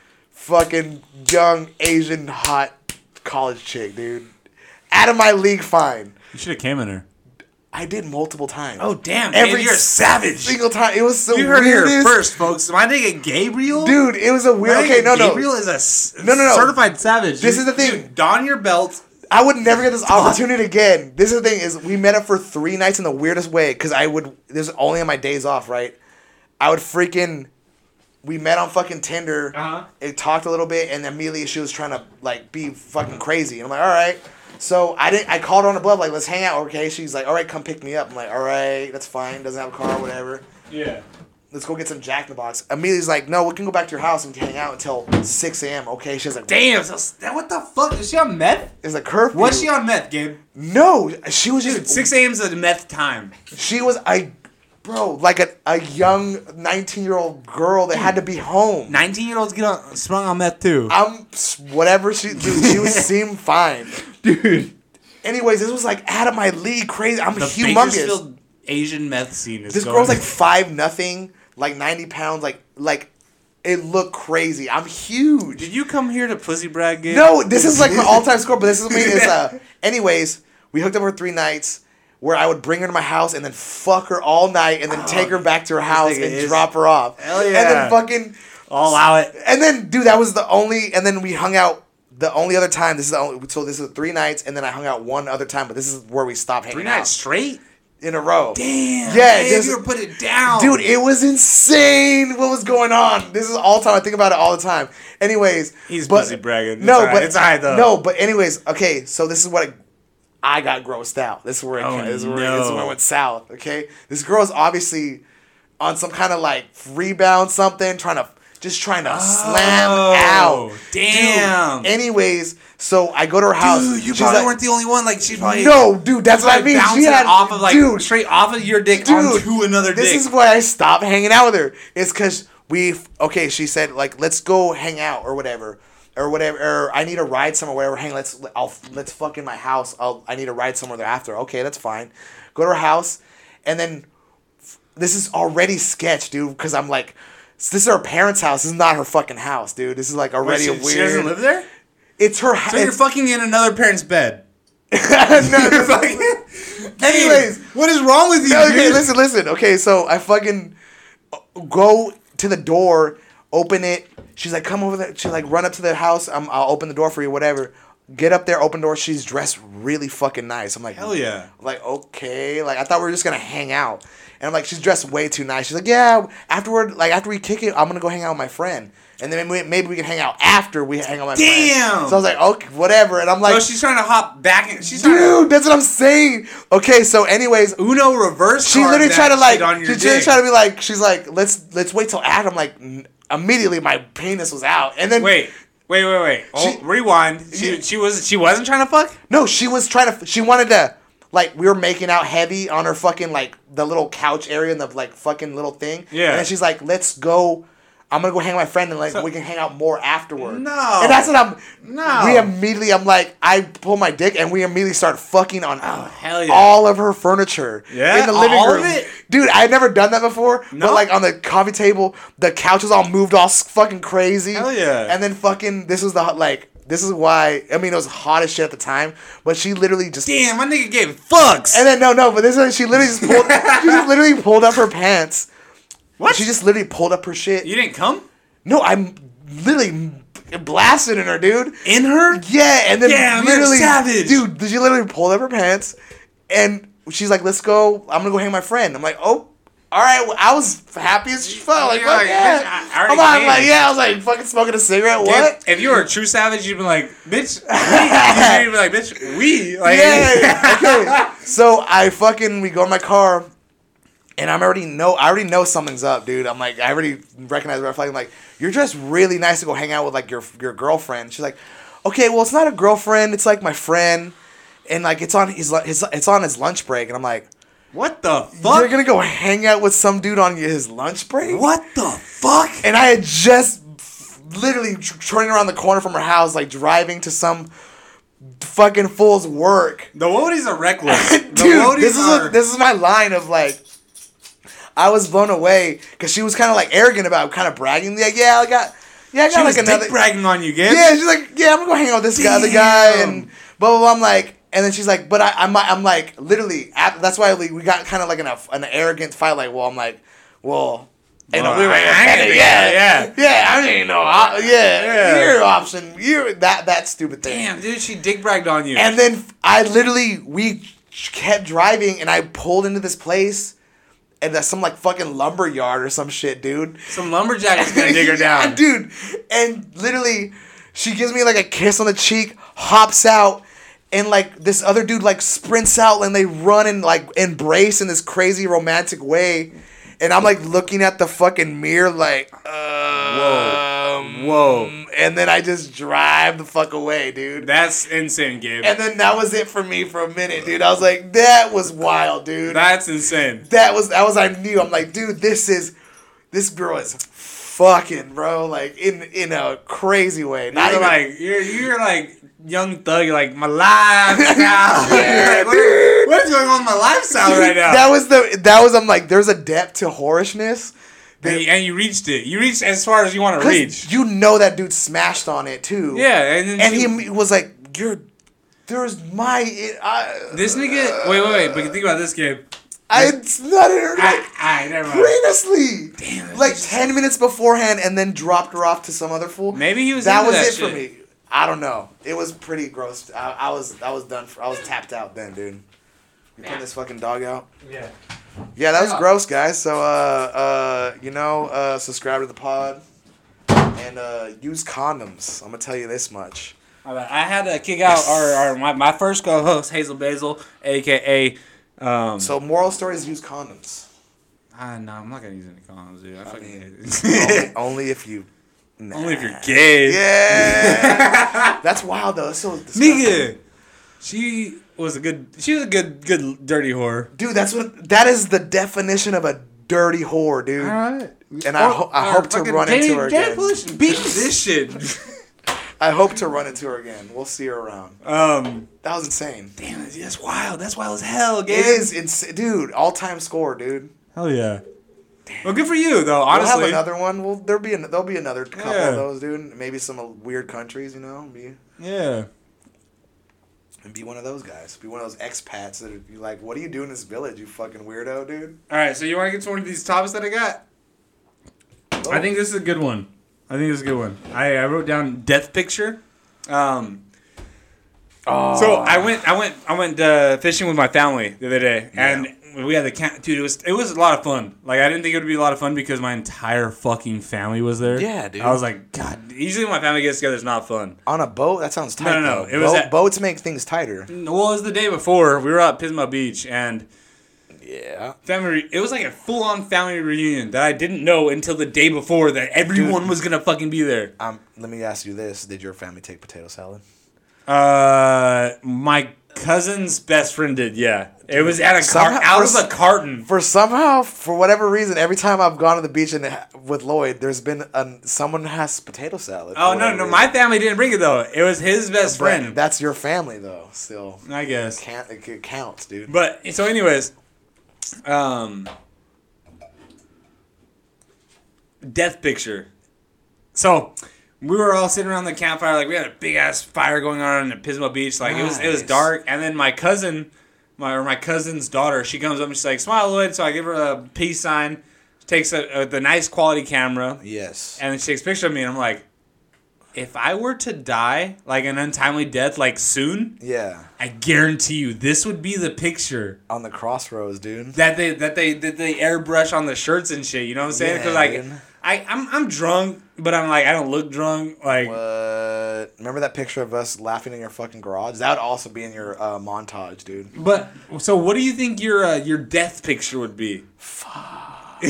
Fucking young Asian hot college chick, dude. Out of my league, fine. You should have came in her. I did multiple times. Oh damn! Every Every you're a savage. single time. It was so You heard it here weirdest. first, folks. My nigga Gabriel. Dude, it was a weird. My Okay, nigga no, no. Gabriel is a s- No, no, no. certified savage. This You- is the thing. Dude, don your belt. I would never get this opportunity again. This is the thing is we met up for three nights in the weirdest way because I would. This is only on my days off, right? I would freaking. We met on fucking Tinder. Uh-huh. It talked a little bit, and immediately she was trying to like be fucking crazy. And I'm like, all right. So I didn't. I called her on the bluff, like, let's hang out, okay? She's like, all right, come pick me up. I'm like, all right, that's fine. Doesn't have a car, whatever. Yeah. Let's go get some Jack in the Box. Amelia's like, no, we can go back to your house and hang out until six a.m. Okay? She's like, Damn. So, that- what the fuck? Is she on meth? it's a curfew. Was she on meth, Gabe? No, she was Dude, just six a.m. is the meth time. She was a, bro, like a, a young nineteen year old girl that had to be home. Nineteen year olds get on sprung on meth too. I'm whatever she dude, she was seemed fine. Dude. Anyways, this was like out of my league, crazy. I'm The humongous. Bakersfield Asian meth scene is This going. girl's like five nothing, like ninety pounds, like like it looked crazy. I'm huge. Did you come here to pussy brag, Gabe? No, this is like my all time score, but this is me. Is uh, anyways, we hooked up for three nights. Where I would bring her to my house and then fuck her all night and then take her back to her house nigga and is- drop her off. Hell And yeah. then fucking I'll allow it. And then, dude, that was the only. And then we hung out the only other time. This is the only. So this is three nights, and then I hung out one other time. But this is where we stopped hanging Three out nights straight? in a row. Damn. Yeah, Gabe, this- you were putting it down. Dude, it was insane. What was going on? This is all time. I think about it all the time. Anyways, He's but, pussy bragging. It's No, alright. but It's alright, though. No, but anyways, okay. So this is what I, I got grossed out. This is where it. Oh, this is where, no. this is where it went south. Okay, this girl is obviously on some kind of like rebound something, trying to just trying to slam out. Damn. Dude, anyways, so I go to her house. Dude, you She's probably like, weren't the only one. Like she probably No, dude, that's what I mean. She bouncing had off of like dude, straight off of your dick Dude, onto another this dick. is why I stopped hanging out with her. It's because we okay. She said like, let's go hang out or whatever, or whatever. Or I need a ride somewhere. Whatever. Hang. Let's I'll let's fuck in my house. I'll I need a ride somewhere thereafter. Okay, that's fine. Go to her house, and then this is already sketch, dude. Because I'm like, this is her parents' house. This is not her fucking house, dude. This is like already she, a weird. she doesn't live there? It's her house. So you're fucking in another parent's bed. no, You're fucking. Anyways. Dude, what is wrong with you? No, okay, dude? listen, listen. Okay, so I fucking go to the door, open it. She's like, come over there. She's like, run up to the house. I'm, I'll open the door for you, whatever. Get up there, open door. She's dressed really fucking nice. I'm like, Hell yeah. I'm like, okay. Like, I thought we were just going to hang out. And I'm like, she's dressed way too nice. She's like, yeah, afterward, like, after we kick it, I'm going to go hang out with my friend. And then maybe, maybe we can hang out after we hang out with my Damn. friend. So I was like, okay, whatever. And I'm like, So she's trying to hop back. In, she's trying dude, that's what I'm saying. Okay, so anyways, to Uno reverse. she card literally that tried to like shit on your she literally dick. tried to be like she's like let's let's wait till after. I'm like n- immediately my penis was out and then Wait, wait, wait, wait. Oh, She- rewind. She, she was she wasn't trying to fuck. no she was trying to she wanted to like we were making out heavy on her fucking like the little couch area and the like fucking little thing Yeah. and then she's like let's go. I'm gonna go hang with my friend and like So- we can hang out more afterward. No. and that's what I'm. No. we immediately I'm like I pull my dick and we immediately start fucking on Oh, hell yeah. all of her furniture. Yeah? in the living All of room. it? Dude, I had never done that before. No? But like on the coffee table, the couch was all moved all s- fucking crazy. Hell yeah. And then fucking this was the hot- like this is why I mean it was hot as shit at the time, but she literally just Damn, my nigga gave fucks. and then no no, but this is she literally just pulled she just literally pulled up her pants. What? She just literally pulled up her shit. You didn't come? No, I'm literally blasted in her, dude. In her? Yeah, and then Damn, you're literally, savage. dude, she literally pulled up her pants, and she's like, "Let's go. I'm gonna go hang with my friend." I'm like, "Oh, all right." Well, I was happy as fuck. Like, Yeah, fuck like, yeah. bitch, I- I already I'm like, came. like, yeah. I was like, fucking smoking a cigarette. What? If, if you were a true savage, you'd be like, bitch, we. You'd be like, bitch, we. Like, Yeah. Okay. So I fucking we go in my car, and I'm already know I already know something's up, dude. I'm like, I already recognize the red flag. I'm like, you're just really nice to go hang out with like your your girlfriend. She's like, okay, well, it's not a girlfriend. It's like my friend, and like it's on his, his it's on his lunch break, and I'm like, What the fuck? you're gonna go hang out with some dude on his lunch break? What the fuck? And I had just literally tr- turning around the corner from her house, like driving to some fucking fool's work. The Wodies are reckless. The Dude, Wodies this is are. a, this is my line of like, I was blown away because she was kind of like arrogant about kind of bragging, like, yeah, I got, yeah, I got she like was another, dick bragging on you, Gibbs. yeah, she's like, yeah, I'm gonna go hang out with this guy, other guy, Damn. and blah blah blah. I'm like, and then she's like, but I, I'm, I'm like, literally, at, that's why we, we got kind of like in a, an arrogant fight, like, well, I'm like, well. And Well, we were, I- I ain't gonna- yeah, yeah. yeah, I mean, no, I, yeah, Yeah. your option, you that that stupid thing. Damn, dude, she dick bragged on you. And then I literally, we kept driving and I pulled into this place and that's some like fucking lumber yard or some shit, dude. Some lumberjack was gonna dig her Yeah, down. dude. And literally, she gives me like a kiss on the cheek, hops out, and like this other dude like sprints out and they run and like embrace in this crazy romantic way. And I'm like looking at the fucking mirror like, uh, Whoa. Whoa. And then I just drive the fuck away, dude. That's insane, Gabe. And then that was it for me for a minute, dude. I was like, that was wild, dude. That's insane. That was that was I knew. I'm like, dude, this is this girl is fucking, bro. Like in in a crazy way. Not You're even like you're you're like young thug. You're like my lifestyle. Yeah, You're like, what, what is going on with my lifestyle right now? that was the that was I'm like, there's a depth to whorishness. and, you, and you reached it. You reached as far as you want to 'Cause reach. you know that dude smashed on it too. Yeah, and then And she- he was like, you're there's my I, this nigga. Wait, wait, wait. But think about this, Gabe. I nutted her like I, I never mind. previously. Damn, that's like just- ten minutes beforehand, and then dropped her off to some other fool. Maybe he was That into was that it shit. for me. I don't know. It was pretty gross. I, I was I was done. For, I was tapped out then, dude. You putting this fucking dog out? Yeah. Yeah, that was Yeah. gross, guys. So, uh, uh, you know, uh, subscribe to the pod and uh, use condoms. I'm gonna tell you this much. All right, I had to kick out our, our my, my first co-host Hazel Basil, aka. Um, So, moral stories: use condoms. ah, no, I'm not gonna use any condoms, dude. I, fucking mean, hate it. only, only if you. Nah. Only if you're gay. Yeah. That's wild though. It's so disgusting. Nigga, she was a good. She was a good, good dirty whore. Dude, that's what. That is the definition of a dirty whore, dude. right. And I, ho- I hope to run into her again. Beat this shit. I hope to run into her again. We'll see her around. Um. That was insane. Damn, that's wild. That's wild as hell, Gabe. It is insane, dude. All time score, dude. Hell yeah. Well, good for you though. We'll Honestly. have another one. Well, there'll be an, there'll be another couple Yeah. of those, dude. Maybe some uh, weird countries, you know. Be Yeah. and be one of those guys. Be one of those expats that are you like, what are you doing in this village, you fucking weirdo, dude? All right. So you want to get to one of these topics that I got? I think this is a good one. I think this is a good one. I, I wrote down death picture. Um. Oh. So I went, I went, I went uh, fishing with my family the other day, and we had the camp. Dude, it was it was a lot of fun. Like I didn't think it would be a lot of fun because my entire fucking family was there. Yeah, dude. I was like, God. Usually when my family gets together, it's not fun. On a boat? That sounds tight. No, no, no. though. It was Boat- at- boats make things tighter. Well, it was the day before. We were at Pismo Beach, and Yeah. family. Re- it was like a full on family reunion that I didn't know until the day before that everyone was gonna fucking be there. Um. Let me ask you this: did your family take potato salad? Uh, my cousin's best friend did. Yeah, it was at a Somehow- cart out of for- a carton. For somehow, for whatever reason, every time I've gone to the beach and with Lloyd, there's been a, someone has potato salad. Oh for no, whatever no, reason. my family didn't bring it though. It was his best But friend. That's your family though. Still, I guess. can't it, it counts, dude. But so, anyways, um, death picture. So we were all sitting around the campfire, like we had a big ass fire going on at Pismo Beach. Like it was, it was Nice. dark. And then my cousin, my or my cousin's daughter, she comes up and she's like, "Smile, Lloyd." So I give her a peace sign. She takes a, a the nice quality camera, Yes. and then she takes a picture of me, and I'm like, if I were to die like an untimely death, like soon, Yeah. I guarantee you this would be the picture On the crossroads, dude. that they that they that they airbrush on the shirts and shit. You know what I'm saying? Because Yeah, like dude. I I'm I'm drunk, but I'm like I don't look drunk. Like What? Remember that picture of us laughing in your fucking garage? That would also be in your uh, montage, dude. but so what do you think your uh, your death picture would be? Fuck.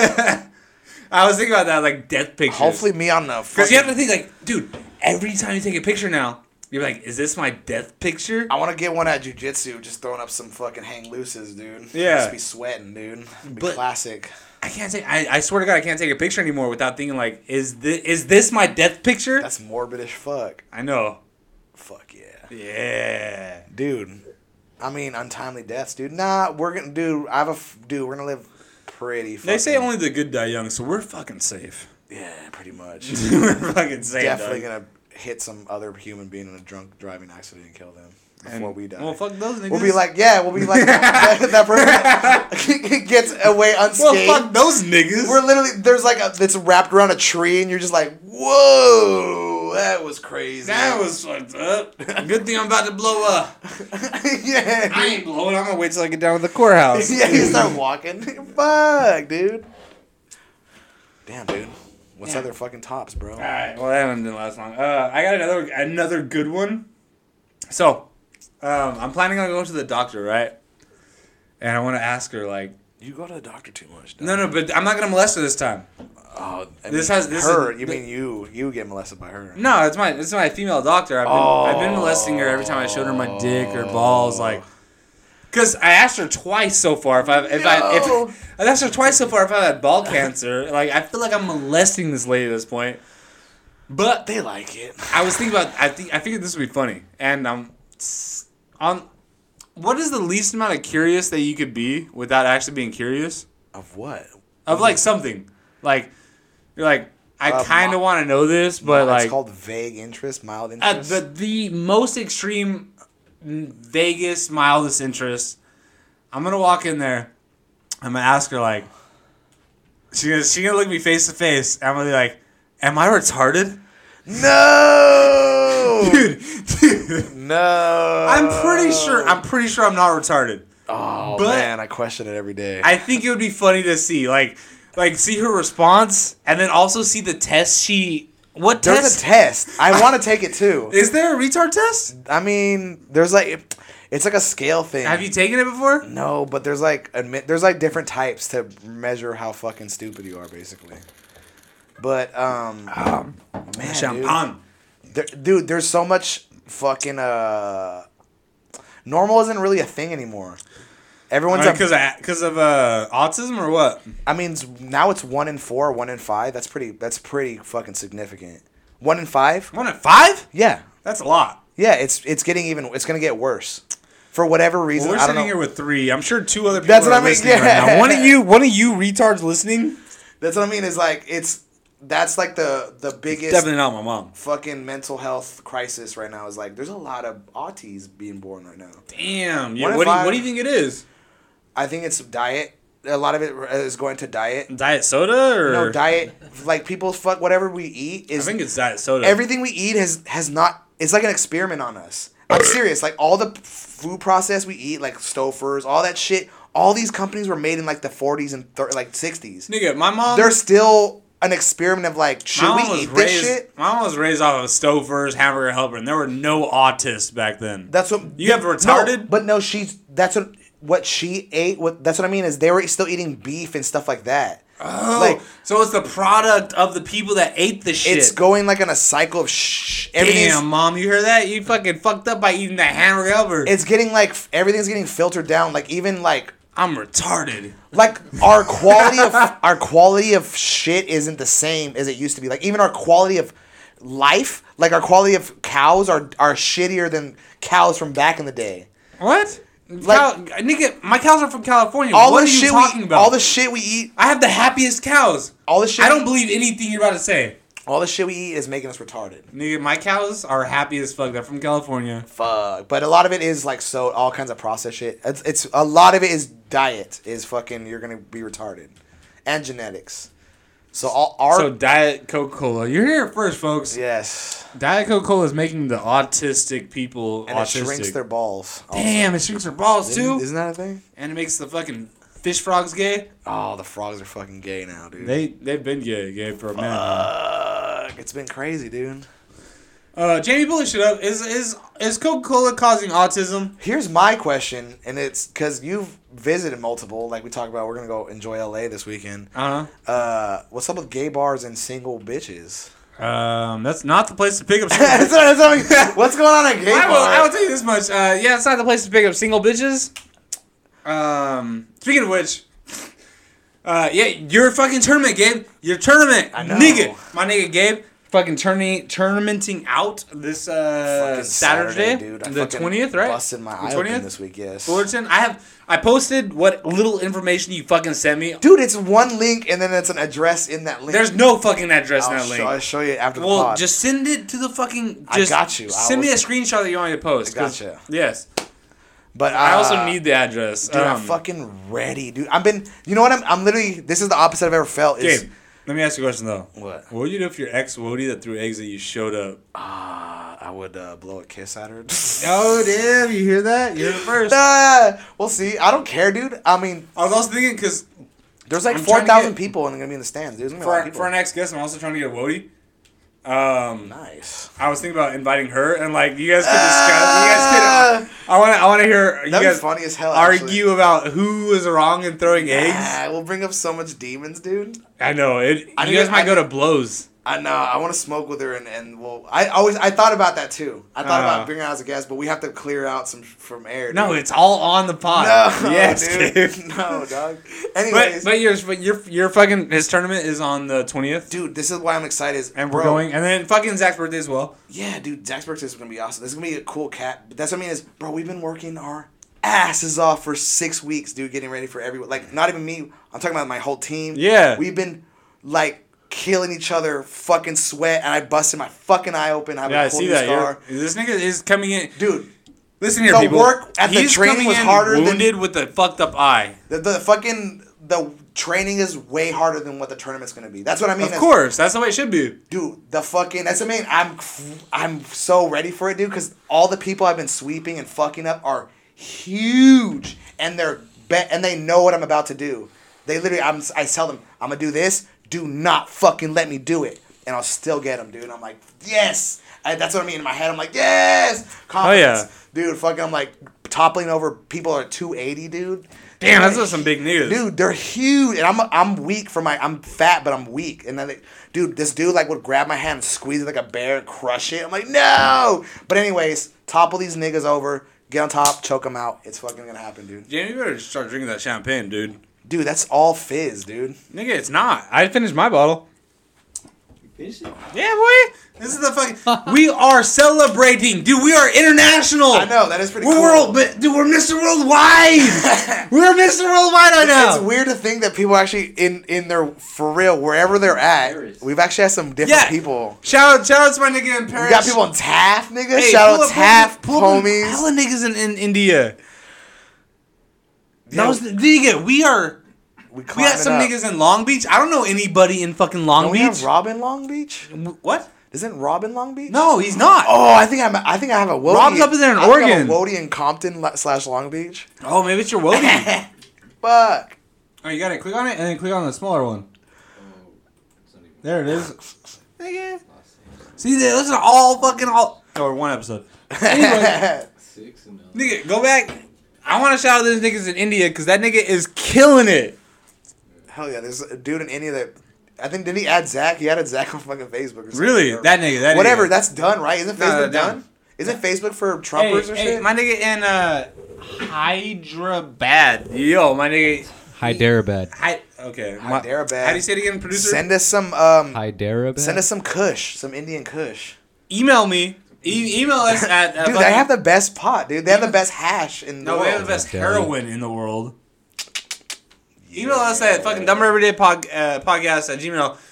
I was thinking about that, like death pictures. Hopefully me on the Because fucking... you have to think, like, dude, every time you take a picture now, you're like, is this my death picture? I want to get one at jiu-jitsu, just throwing up some fucking hang looses, dude. Yeah. Just be sweating, dude. It'd be But- classic. I can't take. I, I swear to God, I can't take a picture anymore without thinking, like, is this is this my death picture? That's morbid as fuck. I know. Fuck yeah. Yeah. Dude. I mean, untimely deaths, dude. Nah, we're gonna... Dude, I have a... f- Dude, we're gonna live pretty fucking... They say only the good die young, so we're fucking safe. Yeah, pretty much. we're fucking safe. Definitely dog. gonna hit some other human being in a drunk driving accident and kill them before And- we die. Well, fuck those niggas. We'll be like, yeah, we'll be like that, that person gets away well, unscathed. fuck those niggas. We're literally there's like a it's wrapped around a tree, and you're just like, whoa, that was crazy. that was fucked up. Good thing I'm about to blow up. yeah, I ain't blowing. I'm gonna wait till I get down to the courthouse. yeah. You start walking. Fuck, dude. Damn, dude. What's Yeah. other fucking tops, bro? All right. Well, that one didn't last long. Uh, I got another another good one. So, um, I'm planning on going to the doctor, right? And I want to ask her, like, You go to the doctor too much. no, no, but I'm not gonna molest her this time. Oh, I This mean, has- this her. is- you mean you? You get molested by her? No, it's my it's my female doctor. I've been I've been molesting her every time I showed her my dick or balls, like. Cause I asked her twice so far if I if I No. if I asked her twice so far if I had ball cancer. Like I feel like I'm molesting this lady at this point. But They like it. I was thinking about. I think I figured this would be funny, and um, on what is the least amount of curious that you could be without actually being curious Of what? of like something, like you're like I Uh, kind of mi- want to know this, but it's like called vague interest, mild at interest. the the most extreme, mm, vaguest, mildest interest. I'm gonna walk in there. I'm gonna ask her like, she gonna she gonna look me face to face. And I'm gonna be like, "Am I retarded?" no, Dude, dude. no. I'm pretty sure. I'm pretty sure I'm not retarded. Oh but- man, I question it every day. I think it would be funny to see, like, like see her response, and then also see the test she. What There's test? a test. I want to take it too. Is there a retard test? I mean, there's like, it's like a scale thing. Have you taken it before? No, but there's like admit there's like different types to measure how fucking stupid you are, basically. But um, man, dude. Champagne. There, dude, there's so much fucking uh, normal isn't really a thing anymore. Everyone's a, Because because of uh, autism or what? I mean, s- now it's one in four, one in five. That's pretty. That's pretty fucking significant. One in five. One at five? Yeah, That's a lot. yeah. It's it's getting even. It's gonna get worse, for whatever reason. Well, we're I don't sitting know. here with three. I'm sure two other people That's are what I mean, listening right yeah. now. One of you, one of you retards listening. That's what I mean. Is like it's that's like the the biggest Definitely not my mom. fucking mental health crisis right now. Is like there's a lot of auties being born right now. Damn. One Yeah, in what, do you, five. what do you think it is? I think it's diet. A lot of it is going to diet. Diet soda or No diet. Like people fuck whatever we eat I is think it's diet soda. everything we eat has has not. It's like an experiment on us. I'm serious. Like all the food process we eat, like Stofers, all that shit. All these companies were made in like the forties and thir- like sixties. Nigga, my mom. They're still an experiment of like, should my we mom was eat raised. this shit? My mom was raised off of Stouffer's, Hamburger Helper, and there were no autists back then. That's what You have no, retarded? but no, she's that's what what she ate. What that's what I mean is they were still eating beef and stuff like that. Oh, Like so it's the product of the people that ate the shit. it's going like on a cycle of shh. Everything's Damn, mom, you hear that? You fucking fucked up by eating that Hamburger Helper. it's getting like everything's getting filtered down. Like even like I'm retarded. like our quality of our quality of shit isn't the same as it used to be. Like even our quality of life, like our quality of cows are are shittier than cows from back in the day. What? Like- Cow, nigga, my cows are from California. All what the are you shit talking we, about? all the shit we eat, I have the happiest cows. all the shit I don't we- believe anything you're about to say. all the shit we eat is making us retarded. Nigga, my cows are happy as fuck. They're from California. Fuck. But a lot of it is like so all kinds of processed shit. It's, it's a lot of it is diet is fucking you're gonna be retarded, and genetics. So all our So Diet Coca-Cola. You're here first, folks. yes, Diet Coca-Cola is making the autistic people and autistic. it shrinks their balls. also. Damn, it shrinks their balls too. Isn't, isn't that a thing? And it makes the fucking fish frogs gay. Oh, the frogs are fucking gay now, dude. They they've been gay, gay for a minute. Fuck, it's been crazy, dude. Uh, Jamie, pull this shit up. Is is is Coca-Cola causing autism? Here's my question, and it's because you've visited multiple. Like we talked about, we're gonna go enjoy L A this weekend. Uh Uh, what's up with gay bars and single bitches? huh. Um, that's not the place to pick up. That's what- that's what I mean. What's going on at gay I will, bars? I will tell you this much. Uh, yeah, it's not the place to pick up single bitches. Um, speaking of which, uh, yeah, your fucking tournament, Gabe. Your tournament, I know. nigga. My nigga Gabe, fucking turning tournamenting out this uh Fucking Saturday, dude. I the fucking twentieth, right? Busted my The eye open twentieth? this week. Yes. Fullerton. I have. I posted what little information you fucking sent me. Dude, it's one link and then it's an address in that link. There's no fucking address in I'll that show, link. I'll show you after the Well, pod. just send it to the fucking. I Just got you. I Send me a was- screenshot that you want me to post. I 'cause- gotcha. Yes. but uh, I also need the address. Dude, I'm Um, fucking ready, dude. I've been. You know what? I'm. I'm literally. This is the opposite I've ever felt. Is Gabe, let me ask you a question though. What? What would you do if your ex Wody that threw eggs at you showed up? uh, I would uh, blow a kiss at her. Oh damn! You hear that? You're the first. Uh, we'll see. I don't care, dude. I mean, I was also thinking because there's like I'm four trying to thousand get- people and they're gonna be in the stands. There's gonna be a lot of for people. for our next guest, I'm also trying to get a Wody. Um, Nice. I was thinking about inviting her and like you guys could discuss. You guys could. I want to. I want to hear you That'd guys be funny as hell. argue about who was wrong in throwing eggs. Ah, we'll bring up so much demons, dude. I know it. I you need guys to- might I go need- to blows. I know. I want to smoke with her, and, and well, I always I thought about that too. I thought Uh. about bringing her as a guest, but we have to clear out some from air. No, dude. it's all on the pod. no, yes, dude. Gabe. No, dog. But Anyways, but your but your your fucking his tournament is on the twentieth, dude, this is why I'm excited. Is, and we're bro, going, and then fucking Zach's birthday as well. Yeah, dude, Zach's birthday is gonna be awesome. This is gonna be a cool cat. But that's what I mean is, bro, we've been working our asses off for six weeks, dude, getting ready for everyone. Like, not even me. I'm talking about my whole team. Yeah. We've been like killing each other, fucking sweat, and I busted my fucking eye open. I have Yeah, a I cold see that. scar. You're, this nigga is coming in. Dude, Listen here, the people. work at the He's training coming was in harder than- wounded with a fucked up eye. the, the fucking the training is way harder than what the tournament's gonna be. That's what I mean. Of is- course, that's the way it should be. Dude, the fucking that's what I mean. I'm I'm so ready for it, dude, because all the people I've been sweeping and fucking up are huge, and they're bet and they know what I'm about to do. They literally, I'm I tell them I'm gonna do this. Do not fucking let me do it, and I'll still get them, dude. I'm like, yes. I, that's what I mean in my head. I'm like, yes. Confidence, yeah. dude. Fucking, I'm like toppling over people are two eighty, dude. Damn, They're that's some big niggas. Dude, they're huge, and I'm I'm weak for my I'm fat, but I'm weak. And then, they, dude, this dude like would grab my hand and squeeze it like a bear and crush it. I'm like, no. But anyways, topple these niggas over, get on top, choke them out. It's fucking gonna happen, dude. Jamie, you better start drinking that champagne, dude. Dude, that's all fizz, dude. Nigga, it's not. I finished my bottle. Finish it? Yeah, boy. This is the fucking. We are celebrating, dude. We are international. I know that is pretty We're cool. world, but dude, we're Mister Worldwide. We're Mister Worldwide right now. It's weird to think that people actually in in their for real wherever they're at. Paris. We've actually had some different Yeah. people. Shout out, shout out to my nigga in We Paris. got people in Taft, nigga. Hey, Shout pull out up- Taft, pull up- pull up homies. Hella niggas in, in India. Yeah, That was the, nigga. We are. we We climbing got some up. niggas in Long Beach. I don't know anybody in fucking Long Don't we Beach. have Robin Long Beach? W- what? Isn't Robin Long Beach? No, he's not. Oh, I think I'm. I think I have a Wody. Rob's up in there in I think I have Oregon. a Wody in Compton la- slash Long Beach. Oh, maybe it's your Wody. Fuck. Oh, you got it. Click on it and then click on the smaller one. There it is. Nigga. See, those are all fucking all. Or one episode. Anyway, Six and uh, nigga, go back. I want to shout out those niggas in India because that nigga is killing it. Hell yeah, there's a dude in India that I think did he add Zach? He added Zach on fucking Facebook. Or something. Really? Or- That nigga. That Whatever. Nigga. That's done, right? Isn't No, Facebook no, done? done. Isn't Facebook for Hey, Trumpers or hey, shit? my nigga in uh, Hyderabad. Yo, my nigga. Hyderabad. Hy- okay. my- Hyderabad. How do you say it again, producer? Send us some. Um, Hyderabad. send us some Kush, some Indian Kush. Email me. E- email us at. Uh, Dude, they fucking- have the best pot, dude. They have the best hash in the No, we world. have the best Daddy. heroin in the world. Email us at fucking Dumber Everyday pod, uh, Podcast at Gmail.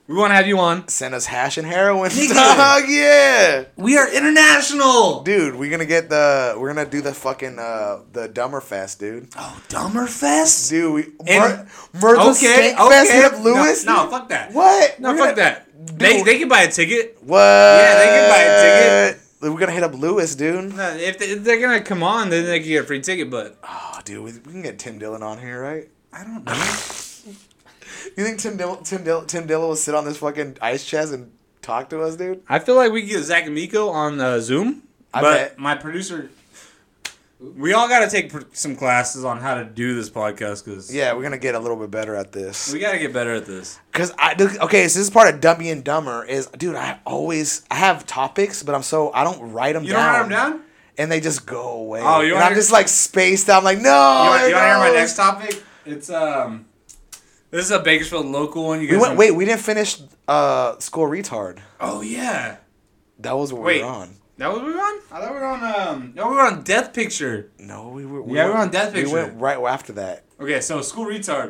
We want to have you on. Send us hash and heroin. Nigga. Dog, yeah. We are international. Dude, we're gonna get the we're gonna do the fucking uh the Dumber Fest, dude. Oh, Dumber Fest. Dude, we And- Mur- Murder Okay, Steak Fest okay. hit up Lewis. No, no, dude. fuck that. What? No, We're fuck gonna- that. They Dude. they can buy a ticket. What? Yeah, they can buy a ticket. We're gonna hit up Lewis, dude. No, if, they, if they're gonna come on, then they can get a free ticket. But Oh, dude, we, we can get Tim Dillon on here, right? I don't know. You think Tim Dillon, Tim Dillon, Tim Dillon will sit on this fucking ice chest and talk to us, dude? I feel like we can get Zach and Miko on uh, Zoom. I but bet. my producer, we all got to take pr- some classes on how to do this podcast because Yeah, we're gonna get a little bit better at this. we got to get better at this. Cause I dude, okay, so this is part of Dummy and Dumber is, dude. I always I have topics, but I'm so I don't write them You down. don't write them down? And they just go away. Oh, you and wanna I'm hear- just like spaced out. I'm like, no. You want, there you want to hear my goes. next topic? It's um, this is a Bakersfield local one. You We guys went. don't- Wait, we didn't finish uh School Retard. Oh yeah, That was what Wait. we were on. that was what we were on. I thought we were on um, no, we were on Death Picture. No, we were. Yeah, we were went- on Death Picture. We went right after that. Okay, so School Retard.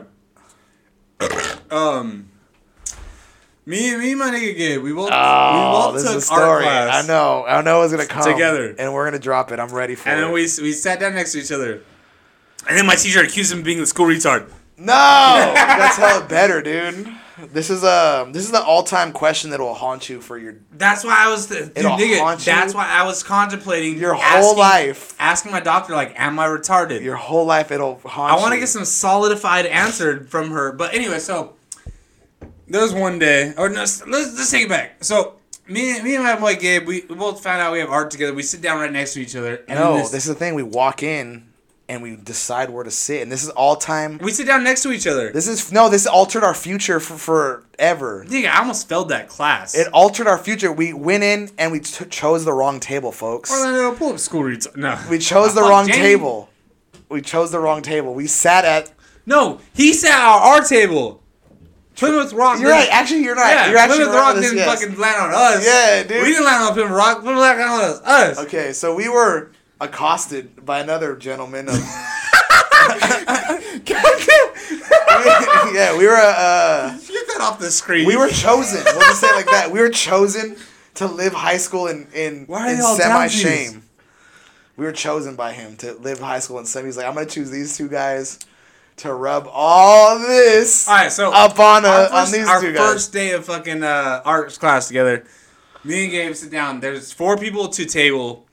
um, me, me and my nigga Gabe, we both Oh, we this both is a took art story. class. I know. I know it's gonna come Together. and we're gonna drop it. I'm ready for And it. then we we sat down next to each other. And then my teacher accused him of being the school retard. No, that's how it better, dude. This is a this is the all time question that will haunt you for your That's why I was, the, dude, It'll nigga. haunt you That's why I was contemplating your asking, whole life. asking my doctor, like, am I retarded? Your whole life it'll haunt I you. want to get some solidified answer from her. But anyway, so there was one day, or no, let's let's take it back. So me, me and my boy Gabe, we, we both found out we have art together. We sit down right next to each other. And No, then this, is the thing. We walk in and we decide where to sit, and this is all time. we sit down next to each other. This is no. This altered our future for forever. Nigga, I almost failed that class. It altered our future. We went in and we t- chose the wrong table, folks. Orlando, pull up school retard. No, We chose the Fuck, wrong Jamie. table. We chose the wrong table. We sat at. No, he sat at our table. Plymouth Rock. You're right. Actually, you're right. Yeah, you're actually Plymouth right Rock with this, didn't yes. fucking land on us. Yeah, dude. We didn't land on Plymouth Rock. Plymouth Rock landed on us. Us. Okay, so we were accosted by another gentleman. Of, yeah, we were. Uh, Get that off the screen. we were chosen. We'll just say it like that. We were chosen to live high school in in, Why are in they all semi down to shame. We were chosen by him to live high school in semi. He's like, I'm gonna choose these two guys to rub all this All right, so up on uh, our first, on these our two guys. first day of fucking uh, arts class together. Me and Gabe sit down. There's four people to table,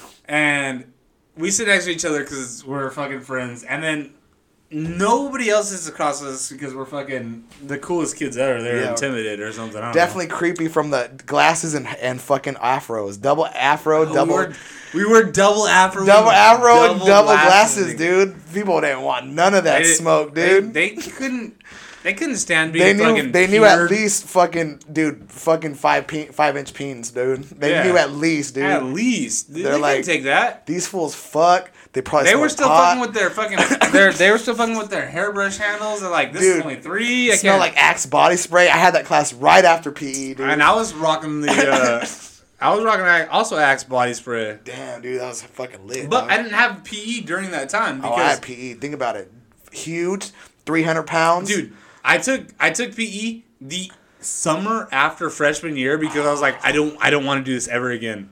and we sit next to each other because we're fucking friends. And then nobody else sits across us because we're fucking the coolest kids ever. They're Yeah. intimidated or something. I don't Definitely creepy from the glasses and and fucking afros, double afro, know. double. We were, we were double afro. Double afro and double glasses, nigga. dude. People didn't want none of that They- smoke, they- dude. They, couldn't. They couldn't stand being They knew. fucking. They knew at peered. least fucking, dude. Fucking five pe- five inch peens, dude. They Yeah. knew at least, dude. At least they They're couldn't like- take that. These fools fuck. They probably. They were smoke still pot, fucking with their fucking. Their, they were still fucking with their hairbrush handles. They're like, this is Dude, only three. I Smell can't. like Axe body spray. I had that class right after P E, dude. And I was rocking the. Uh, I was rocking Axe- also Axe body spray, Damn, dude, that was fucking lit. but dog. I didn't have P E during that time Oh, I because, had P E. Think about it. Huge, three hundred pounds. dude, I took I took P E the summer after freshman year because I was like, I don't I don't want to do this ever again.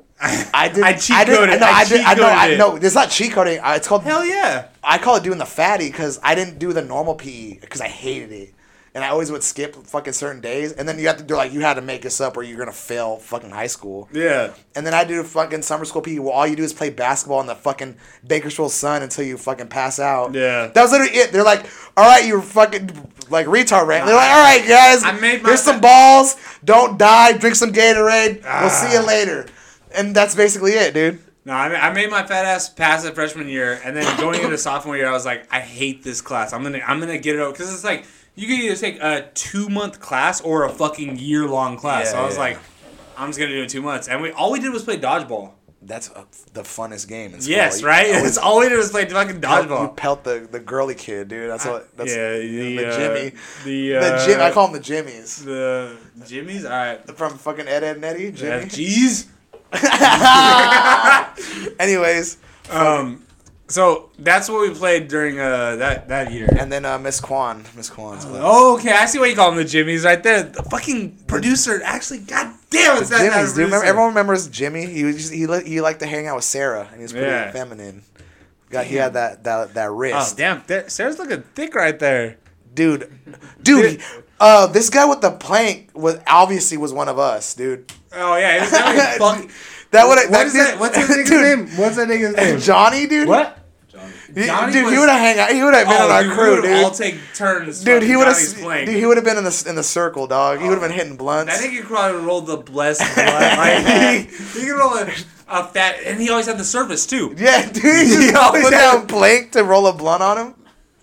I did. I cheat I did, coded. No, I I, did. cheat I know. I coded it. know. It's not cheat coding. Uh, It's called. Hell yeah! I call it doing the fatty because I didn't do the normal P E because I hated it, and I always would skip fucking certain days, and then you have to do like you had to make this up or you're gonna fail fucking high school. Yeah. And then I do fucking summer school P E where all you do is play basketball in the fucking Bakersfield sun until you fucking pass out. Yeah. That was literally it. They're like, all right, you're fucking like retard rant. They're like, all right, guys, I made my here's some fa- balls. Don't die. Drink some Gatorade. We'll see you Ah. later. And that's basically it, dude. No, I I made my fat ass pass it freshman year, and then going into sophomore year, I was like, I hate this class. I'm gonna I'm gonna get it over because it's like you can either take a two month class or a fucking year long class. Yeah, so I was yeah. like, I'm just gonna do it in two months, and we all we did was play dodgeball. That's uh, the funnest game in school. Yes, You right. always It's all we did was play fucking pelt- You dodgeball. pelt the, the girly kid, dude. That's what. That's yeah, the, the, uh, Jimmy. The The uh, Jim. I call them the Jimmies. the Jimmys. All right. From fucking Ed, Ed, and Eddie. Jimmy. Jeez. Anyways, Um, So that's what we played during uh that that year. And then uh, Miss Kwan, Miss Kwan's. class. Oh, okay. I see why you call them the Jimmies right there. The fucking producer actually, god damn, it's that Jimmy's, that dude. Remember, producer. everyone remembers Jimmy. He was just, he li- he liked to hang out with Sarah, and he was pretty Yeah. feminine. Got he had that that that Oh wrist, damn, there, Sarah's looking thick right there. dude. Dude, uh, this guy with the plank was obviously was one of us, dude. Oh yeah, it was definitely fucking. That would What is that? What's that nigga's dude, name? What's that nigga's name? Johnny, dude. What? He, Johnny dude, was- he would have hang out. He would have been Oh, on our dude, we crew, would dude. all take turns. Dude, he would have. Johnny's playing. Dude, he would have been in the in the circle, dog. He would have been hitting blunts. That nigga probably rolled the blessed blood like that. He could roll a, a fat, and he always had the service too. Yeah, dude. He just always put had that- a plank to roll a blunt on him.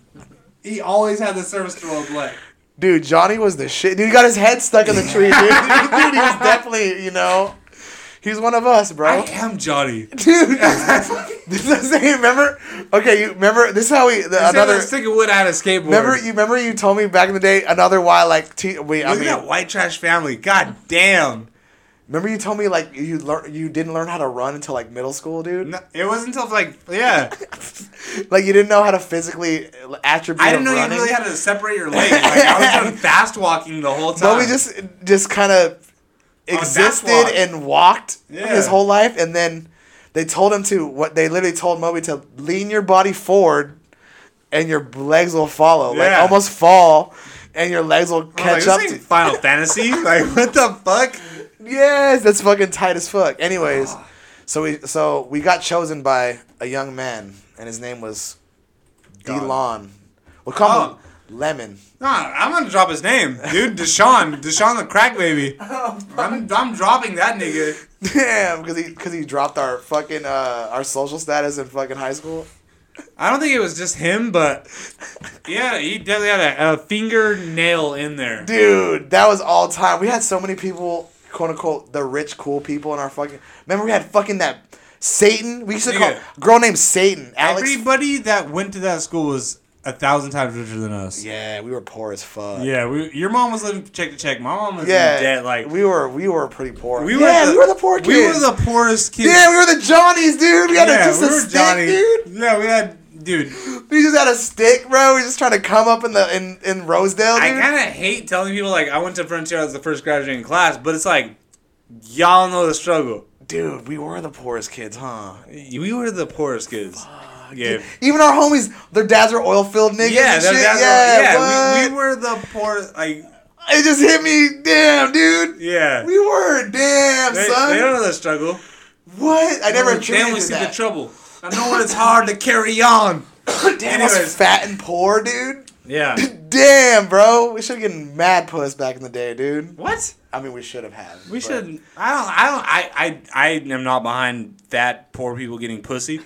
He always had the service to roll blood. Dude, Johnny was the shit. Dude, he got his head stuck in the tree, dude. Dude, he was definitely, you know, he's one of us, bro. I am Johnny. Dude, this is the same. Remember? Okay, you remember? This is how we the, Another another. stick of wood had a skateboard. Remember you? Remember you told me back in the day another why like t- we. I Look mean, at that white trash family. God damn. remember you told me like you learn you didn't learn how to run until like middle school, dude. No, it wasn't until like yeah. Like you didn't know how to physically attribute. I didn't know running. you really had to separate your legs. Like I was doing fast walking the whole time. But we just just kind of existed walk. and walked Yeah. his whole life, and then they told him to what they literally told Moby to lean your body forward, and your legs will follow, like Yeah. almost fall, and your legs will I was catch like, up. this To, ain't Final Fantasy. Like what the fuck? yes, that's fucking tight as fuck. Anyways, so we so we got chosen by a young man, and his name was God. Delon. We'll call Oh. him Lemon. Nah, I'm gonna drop his name, dude. Deshaun, Deshaun the crack baby. I'm, I'm dropping that nigga. Damn, because he because he dropped our fucking uh our social status in fucking high school. I don't think it was just him, but yeah, he definitely had a, a fingernail in there. Dude, that was all time. We had so many people, quote unquote, the rich, cool people in our fucking. Remember, we had fucking that Satan. We used to call Nigga. a girl named Satan. Alex. Everybody that went to that school was a thousand times richer than us. Yeah, we were poor as fuck. Yeah, we, your mom was living check to check. My mom was yeah. in debt. Like we were, we were pretty poor. we were yeah, the, we were the poor kids. We were the poorest kids. Yeah, we were the Johnnies, dude. We had yeah, a, just we a were stick, Johnny. dude. Yeah, we had, dude. We just had a stick, bro. We were just trying to come up in the in, in Rosedale, dude. I kind of hate telling people like I went to Frontier as the first graduating class, but it's like y'all know the struggle. Dude, we were the poorest kids, huh? We were the poorest kids. Yeah. Even our homies, their dads were oil filled niggas. Yeah, and that, shit. that's yeah, yeah. what? We, we were the poor, like It just hit me. Damn, dude. yeah. We were. Damn, They, son. they don't know the struggle. What? I never They attributed only to see that. the trouble. I know what it's hard to carry on. Damn, I was Anyways. fat and poor, dude. Yeah. Damn, bro. We should have gotten mad puss back in the day, dude. What? I mean, we should have had. We but- should. I don't. I don't. I. I. I am not behind fat poor people getting pussy.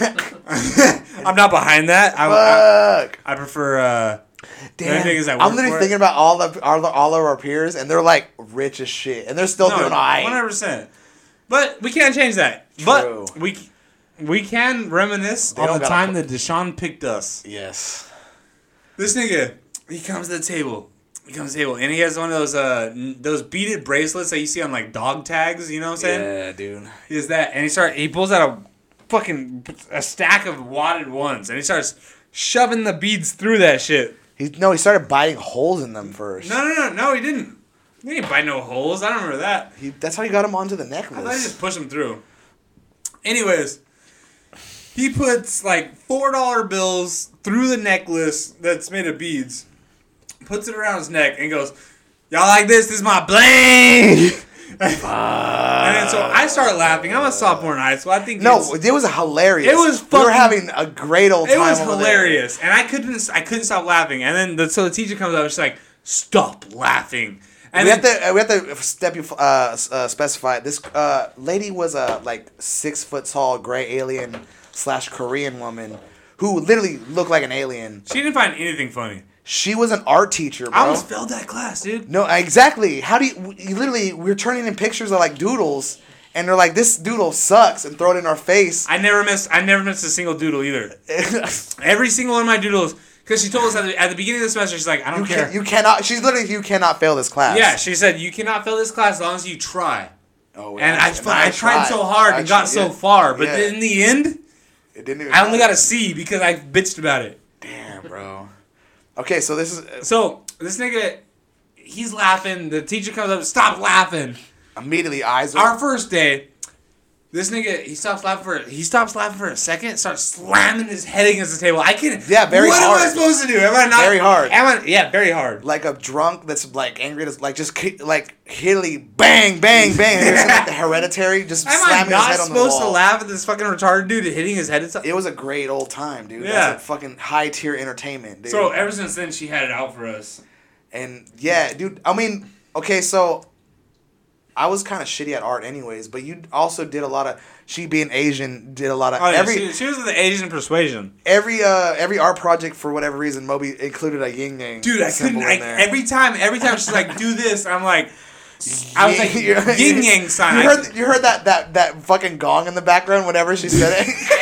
I'm not behind that. I. I, Fuck. I prefer. uh Damn. niggas that I'm work literally for it. thinking about all the all, the, all of our peers, and they're like rich as shit, and they're still No, doing one alright. hundred percent. But we can't change that. True. But we we can reminisce They on don't the gotta time put- that Deshaun picked us. Yes. This nigga, he comes to the table. He comes to the table, and he has one of those uh n- those beaded bracelets that you see on like dog tags. You know what I'm saying? Yeah, dude. He does that, and he start he pulls out a fucking a stack of wadded ones, and he starts shoving the beads through that shit. He no, he started biting holes in them first. No, no, no, no, he didn't. He didn't bite no holes. I don't remember that. He, that's how he got him onto the I thought he necklace. just pushed them through. Anyways, he puts like four dollar bills through the necklace that's made of beads, puts it around his neck, and goes, "Y'all like this? This is my bling." And then so I start laughing. I'm a sophomore in high school. I think No, it's- it was hilarious. It was We were fucking- having a great old it time. was over hilarious, and I couldn't I couldn't stop laughing. And then the, so the teacher comes up and she's like, "Stop laughing." And we then, have to we have to step you uh, uh, specify this uh, lady was a like six foot tall gray alien slash Korean woman who literally looked like an alien. she didn't find anything funny. She was an art teacher, bro. I almost failed that class, dude. No, exactly. How do you, you literally we're turning in pictures of like doodles, and they're like, this doodle sucks, and throw it in our face. I never missed. I never missed a single doodle either. Every single one of my doodles, because she told us at the, at the beginning of the semester, she's like, "I don't you, care." can, you cannot. She's literally you cannot fail this class. Yeah, she said you cannot fail this class as long as you try. Oh, And yeah. I, fu- I tried so hard I and got tried, so yeah. far, but Yeah. in the end, It didn't even I only got matter. a C because I bitched about it. Damn, bro. Okay, so this is So this nigga, he's laughing. The teacher comes up, stop laughing. immediately eyes. Our first day, this nigga, he stops laughing for he stops laughing for a second, starts slamming his head against the table. I can Yeah, very What hard. am I supposed to do? Am I not Very hard. Am I? Yeah, very hard. like a drunk that's like angry, that's like just ki- like hilly bang bang bang. Have you ever seen, like the Hereditary, just Am I slamming his not head on the supposed wall. to laugh at this fucking retarded dude hitting his head? Inside? It was a great old time, dude. Yeah. That's like fucking high tier entertainment, dude. So ever since then, she had it out for us. And yeah, dude. I mean, okay, so I was kind of shitty at art, anyways. But you also did a lot of. She being Asian did a lot of Oh, yeah, every she, she was in the Asian persuasion. every uh every art project for whatever reason. Moby included a yin yang. Dude, I symbol couldn't. I, in there. every time, every time she's like, "Do this," I'm like, I was like, You- yin yang sign. You heard, you heard that, that that fucking gong in the background whenever she said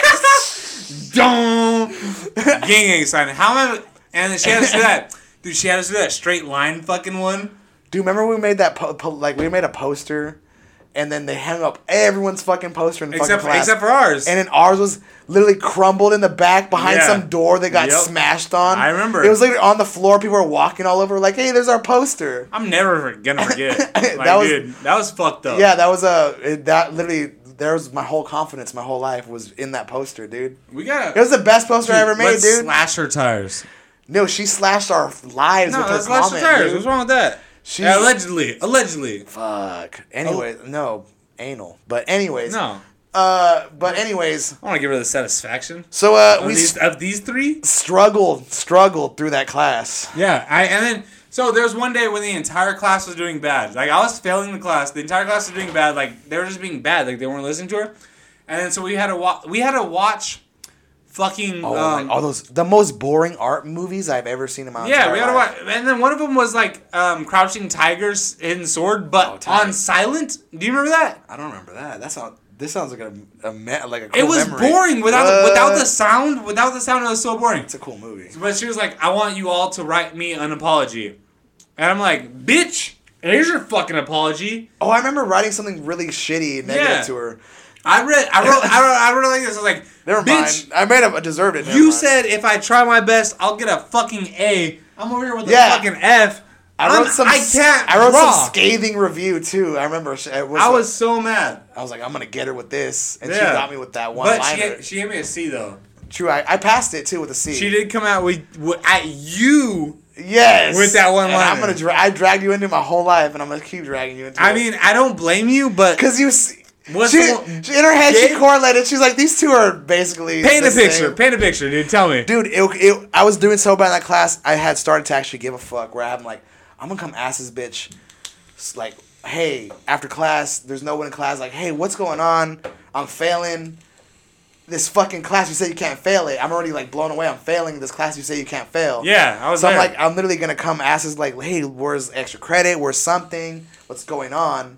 it. Don't yin yang sign. How am I? And then she had us do that. Dude, she had us do that straight line fucking one. Dude, remember we made that po- po- like we made a poster, and then they hung up everyone's fucking poster in the Except fucking for, class. except for ours. And then ours was literally crumbled in the back behind Yeah. some door that got Yep. smashed on. I remember. It was literally on the floor. People were walking all over, like, "Hey, there's our poster." I'm never gonna forget. Like, That was- dude, that was fucked up. Yeah, that was a it, that literally. There was my whole confidence, my whole life was in that poster, dude. we gotta. It was the best poster I ever made, let's dude. slash her tires. No, she slashed our lives No, with her let's slash her comment, tires. dude. What's wrong with that? She- Yeah, allegedly, allegedly. Fuck. Anyway, no, anal. But anyways, No, Uh, but anyways, I want to give her the satisfaction. so uh, Of we these, s- of these three. struggled, struggled through that class. Yeah, I and then so there was one day when the entire class was doing bad. Like I was failing the class, the entire class was doing bad. Like they were just being bad. Like they weren't listening to her. And then so we had to watch. We had to watch, fucking. Oh, um, like all those the most boring art movies I've ever seen in my yeah, entire we had to life. watch. And then one of them was like um, Crouching Tiger's Hidden Sword, but Oh, tight. on silent. Do you remember that? I don't remember that. That sound. This sounds like a, a me- like a cool It was memory. boring without the, What? without the sound. Without the sound, it was so boring. It's a cool movie. But she was like, "I want you all to write me an apology," and I'm like, "Bitch, here's your fucking apology." Oh, I remember writing something really shitty and negative Yeah. to her. I read, I wrote, I wrote, I wrote it like this. I was like, Never "Bitch, mind. I made up. I deserved it. Never you mind. said if I try my best, I'll get a fucking A. I'm over here with a Yeah. fucking F. I wrote I'm- some. I can't I wrote draw. some scathing review too. I remember. She, it was I like- was so mad. I was like, I'm gonna get her with this, and she Yeah. got me with that one But liner. she, she gave me a C though. True, I, I passed it too with a C. She did come out with, with at you. Yes. With that one And I'm liner. gonna. Dra- I dragged you into my whole life, and I'm gonna keep dragging you into. I it. mean, I don't blame you, but because you. See, What's she, the one- she in her head she Get- correlated. She's like, these two are basically paint the a picture. same. Paint a picture, dude. Tell me. Dude, it, it, I was doing so bad in that class. I had started to actually give a fuck. Where I'm like, I'm gonna come ask this bitch, s- like, hey, after class, there's no one in class. Like, hey, what's going on? I'm failing this fucking class. You say you can't fail it. I'm already like blown away. I'm failing this class. You say you can't fail. Yeah, I was So there. I'm like, I'm literally gonna come ask this like, hey, where's extra credit? Where's something? What's going on?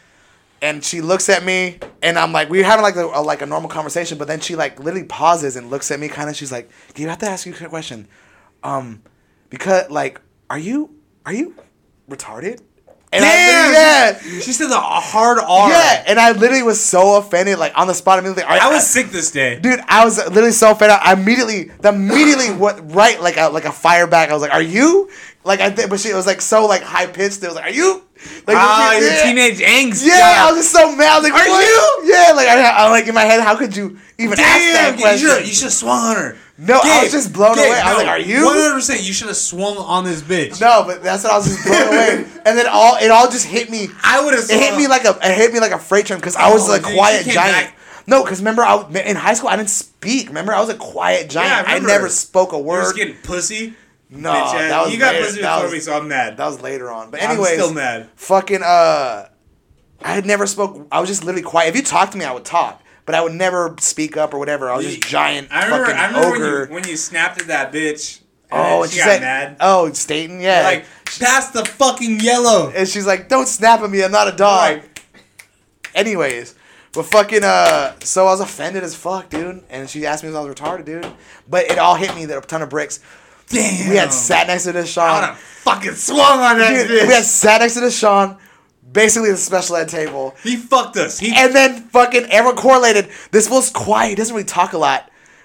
And she looks at me, and I'm like, we're having like a, a like a normal conversation, but then she like literally pauses and looks at me, kind of. She's like, "Do you have to ask you a question? Um, because like, are you are you retarded?" And I Damn! literally- yeah, She said the hard R. yeah, and I literally was so offended, like on the spot. Immediately, I was sick this day. dude, I was literally so offended. I immediately, the immediately, what right like a like a fire back. I was like, "Are you?" Like I think, but she it was like so like high pitched. It was like, "Are you?" Like Ah, yeah. your teenage angst. Yeah, I was just so mad. I was like, Are what? you? Yeah, like I, I like in my head, how could you even ask that Damn, you question? should you should have swung on her. No, I was just blown away. I was like, "Are you?" One hundred percent. You should have swung on this bitch. No, but that's what I was just blown away. And then all it all just hit me. I would have. It hit me like a it hit me like a freight train because I was Oh, a dude, quiet you came giant. back- No, because remember, I was- in high school I didn't speak. Remember, I was a quiet Yeah, I giant. I, remember. never spoke a You were word. just getting pussy. No, bitch ass. that was you got later. pussy That before was- me, so I'm mad. That was later on. But I'm anyways, still mad. Fucking uh, I had never spoke. I was just literally quiet. If you talked to me, I would talk, but I would never speak up or whatever. I was just giant I remember. fucking I remember when ogre. you, when you snapped at that bitch. And oh, then and she she got said, mad. "Oh, Staten, yeah." Like, pass the fucking yellow. and she's like, "Don't snap at me. I'm not a dog." Like, Anyways, but fucking uh, so I was offended as fuck, dude. And she asked me if I was retarded, dude. But it all hit me that a ton of bricks. damn. We had sat next to this I Sean. would have fucking swung on that Dude, bitch. we had sat next to this Sean, basically the special ed table. He fucked us. He And then fucking everyone correlated. This fool's quiet. He doesn't really talk a lot.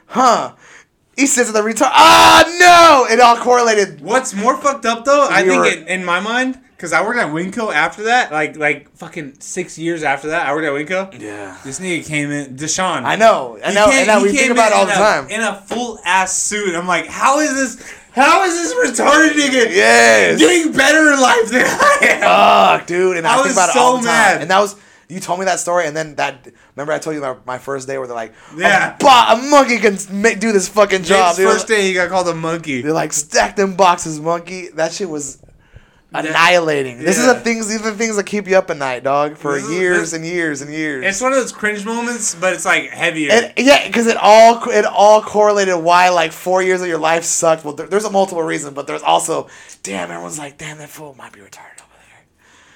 huh? He sits at the retard. Ah, no! It all correlated. What's more fucked up though? I We think were- in, in my mind, because I worked at Winco after that, like like fucking six years after that, I worked at Winco. Yeah. This nigga came in, Deshaun. I know. I He know. came- And now he we think came about it in all the in a- time. in a full ass suit. I'm like, how is this? How is this retarded nigga Yes. doing better in life than I am? Fuck, dude. And I, I think was about it so all the time. mad. And that was, you told me that story, and then that, remember I told you my, my first day where they're like, Yeah. a, bo- a monkey can make, do this fucking job, Jake's dude. first day, he got called a monkey. They're like, stack them boxes, monkey. That shit was annihilating. This is yeah. the things, these are the things that keep you up at night, dog, for This is- years this- and years and years. It's one of those cringe moments, but it's like heavier. And yeah, because it all it all correlated why like four years of your life sucked. Well, there, there's a multiple reasons, but there's also, damn, everyone's like, damn, that fool might be retarded over there.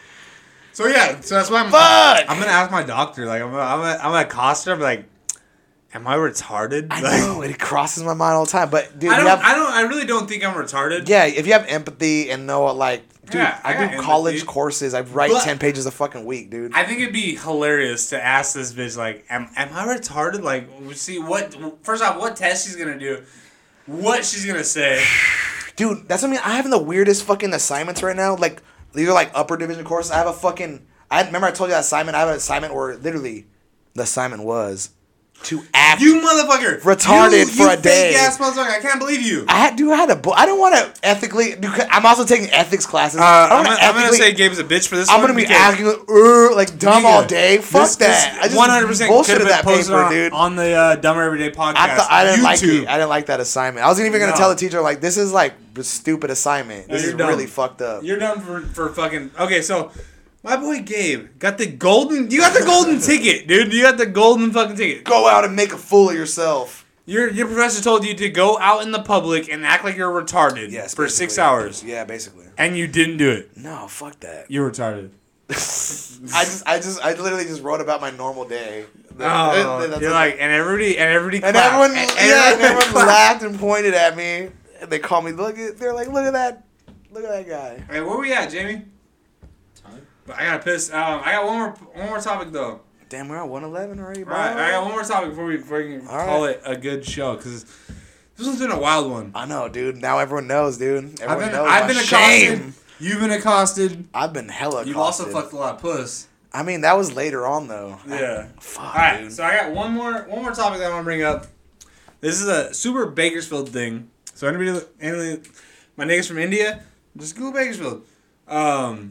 So yeah, so that's why I'm. Fuck! I'm gonna ask my doctor. Like, I'm gonna, I'm gonna, I'm gonna accost her. I'm like, am I retarded? I Like, know it crosses my mind all the time, but dude, I you don't. have, I don't. I really don't think I'm retarded. yeah, if you have empathy and know like, dude, Yeah, I I, got do college empathy. courses. I write But- ten pages a fucking week, dude. I think it'd be hilarious to ask this bitch like, am am I retarded? Like, see what? First off, what test she's gonna do, what she's gonna say. Dude, that's what I mean. I'm having the weirdest fucking assignments right now. Like these are like upper division courses. I have a fucking. I remember I told you that assignment. I have an assignment where literally the assignment was to act. You motherfucker, Retarded you, for you a day. Fake ass motherfucker. I can't believe you. I had, dude, I had a. bo- I don't want to ethically. Dude, I'm also taking ethics classes. Uh, I don't I'm, wanna gonna, I'm gonna ethically- say Gabe's a bitch for this I'm one. gonna be because- acting uh, like dumb all day. Fuck This- that. this I just one hundred percent bullshitted could have that been posted paper, on, dude. on the uh, Dumber Everyday podcast. I thought I didn't like YouTube. it. I didn't like that assignment. I wasn't even gonna No. tell the teacher like this is like a stupid assignment. No, This you're is dumb. really fucked up. You're done for for fucking. Okay, so my boy Gabe got the golden. You got the golden ticket, dude. You got the golden fucking ticket. Go out and make a fool of yourself. Your your professor told you to go out in the public and act like you're retarded Yes. for basically. six hours, Yeah, basically. and you didn't do it. No, fuck that. You're retarded. I just, I just, I literally just wrote about my normal day. Oh, That's you're what- like, and everybody, and everybody, and clapped. everyone, And yeah, and everyone clapped. laughed and pointed at me. And they called me. Look at, they're like, look at that, look at that guy. Hey, where we at, Jamie? Time? I gotta piss. Um, I got one more, one more topic though. Damn, we're at one eleven already, All bro. right, I got one more topic before we, before we can All call it a good show because this one's been a wild one. I know, dude. Now everyone knows, dude. Everyone I've been, knows. I've my been shame. accosted. You've been accosted. I've been hella. You've also accosted. fucked a lot of puss. I mean, that was later on though. Yeah. Fuck, All right, dude. so I got one more one more topic that I want to bring up. This is a super Bakersfield thing. So anybody, anybody my niggas from India, just Google Bakersfield. Um,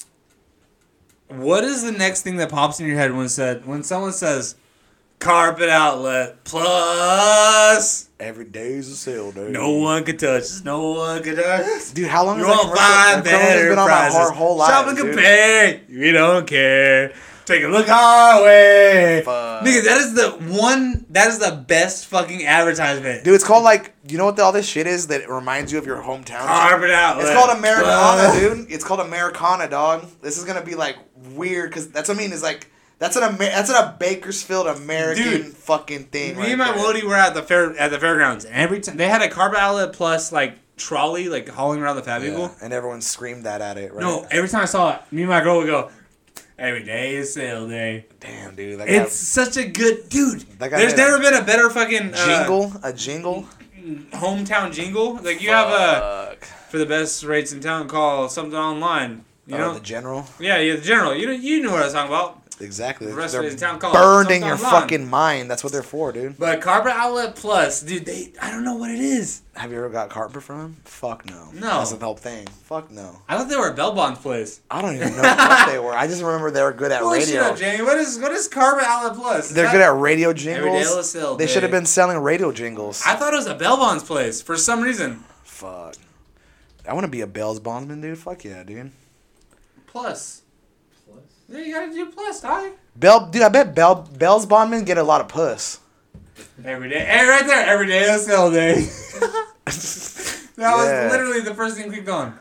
what is the next thing that pops in your head when said when someone says carpet outlet plus Every day's a sale day. no one can touch us, no one can touch us. Dude, how long You has that won't commercial, find that commercial's better been on my prices. whole, whole life, Shop and dude. compare. We don't care. Take a look our way. Fuck. Nigga, that is the one. That is the best fucking advertisement. Dude, it's called like, you know what the, all this shit is that reminds you of your hometown? Carpet outlet. It's called Americana, Uh, dude. It's called Americana, dog. This is gonna be like weird because that's what I mean. Is like that's an Amer- that's an a Bakersfield American Dude, fucking thing. Me right and my there. Wody were at the fair at the fairgrounds, and every time they had a carpet outlet plus like trolley, like hauling around the fat Yeah, people. and everyone screamed that at it. Right? No, every time I saw it, me and my girl would go. Every day is sale day. Damn, dude. That guy, It's such a good dude. That guy There's made a never been a better fucking uh, jingle, a jingle. hometown jingle. Like you have a Fuck. for the best rates in town, call something online. You Oh, know, the general. yeah, yeah, the general. You know, you know what I was talking about. Exactly. The rest They're of it in town call burned in something your online. fucking mind. That's what they're for, dude. But Carpet Outlet Plus, dude, they I don't know what it is. Have you ever got carpet from them? Fuck no. No. That's the whole thing. Fuck no. I thought they were a Bell Bonds place. I don't even know what they were. I just remember they were good at Pull this shit radio. up, Jamie. What is what is Carpet Outlet Plus? Is They're that- good at radio Every day jingles. was sale They day. should have been selling radio jingles. I thought it was a Bell Bonds place for some reason. Fuck. I want to be a Bell's bondsman, dude. Fuck yeah, dude. Plus. Plus? Yeah, you gotta do plus, dog. Bell, dude. I bet Bell Bell's bondmen get a lot of puss. Every day. Hey, right there. Every day is sale day. That Yeah. was literally the first thing clicked on.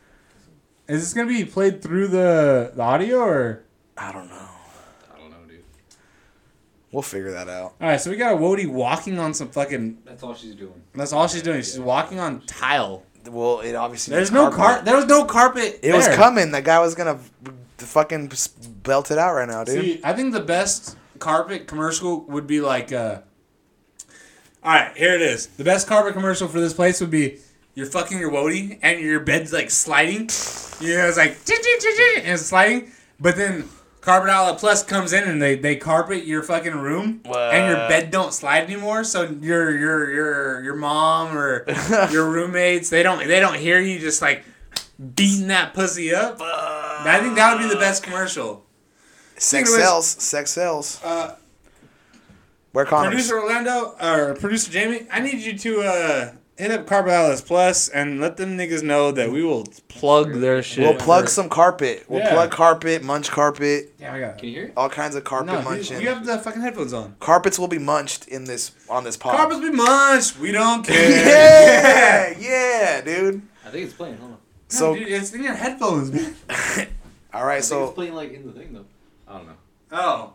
Is this gonna be played through the, the audio or? I don't know. I don't know, dude. We'll figure that out. All right, so we got a Wody walking on some fucking. That's all she's doing. That's all she's doing. She's walking on tile. Well, it obviously. There's was no carpet. car. There was no carpet. It was there. coming. That guy was gonna fucking belt it out right now, dude. See, I think the best carpet commercial would be like, uh, All right, here it is. The best carpet commercial for this place would be you're fucking your woody and your bed's like sliding. You know, it's like ching, ching, ching, ching, and it's sliding. But then Carpet Outlet Plus comes in and they, they carpet your fucking room What? and your bed don't slide anymore. So your your your your mom or your roommates they don't they don't hear you just like beating that pussy up. I think that would be the best commercial. Sex Anyways, sells. Sex sells. Uh, Wear condoms. Producer Orlando or producer Jamie, I need you to uh, hit up Carpet Outlets Plus and let them niggas know that we will plug their shit. We'll plug some carpet. We'll Yeah. plug carpet, munch carpet, Yeah, I got it. Can you hear it? all kinds of carpet No, you, munching. you have the fucking headphones on. Carpets will be munched in this on this pod. Carpets be munched. We don't care. Yeah, yeah, dude. I think it's playing. Hold on. So, no, dude, it's in your headphones, man. all I right, think so it's playing like in the thing though. I don't know. Oh,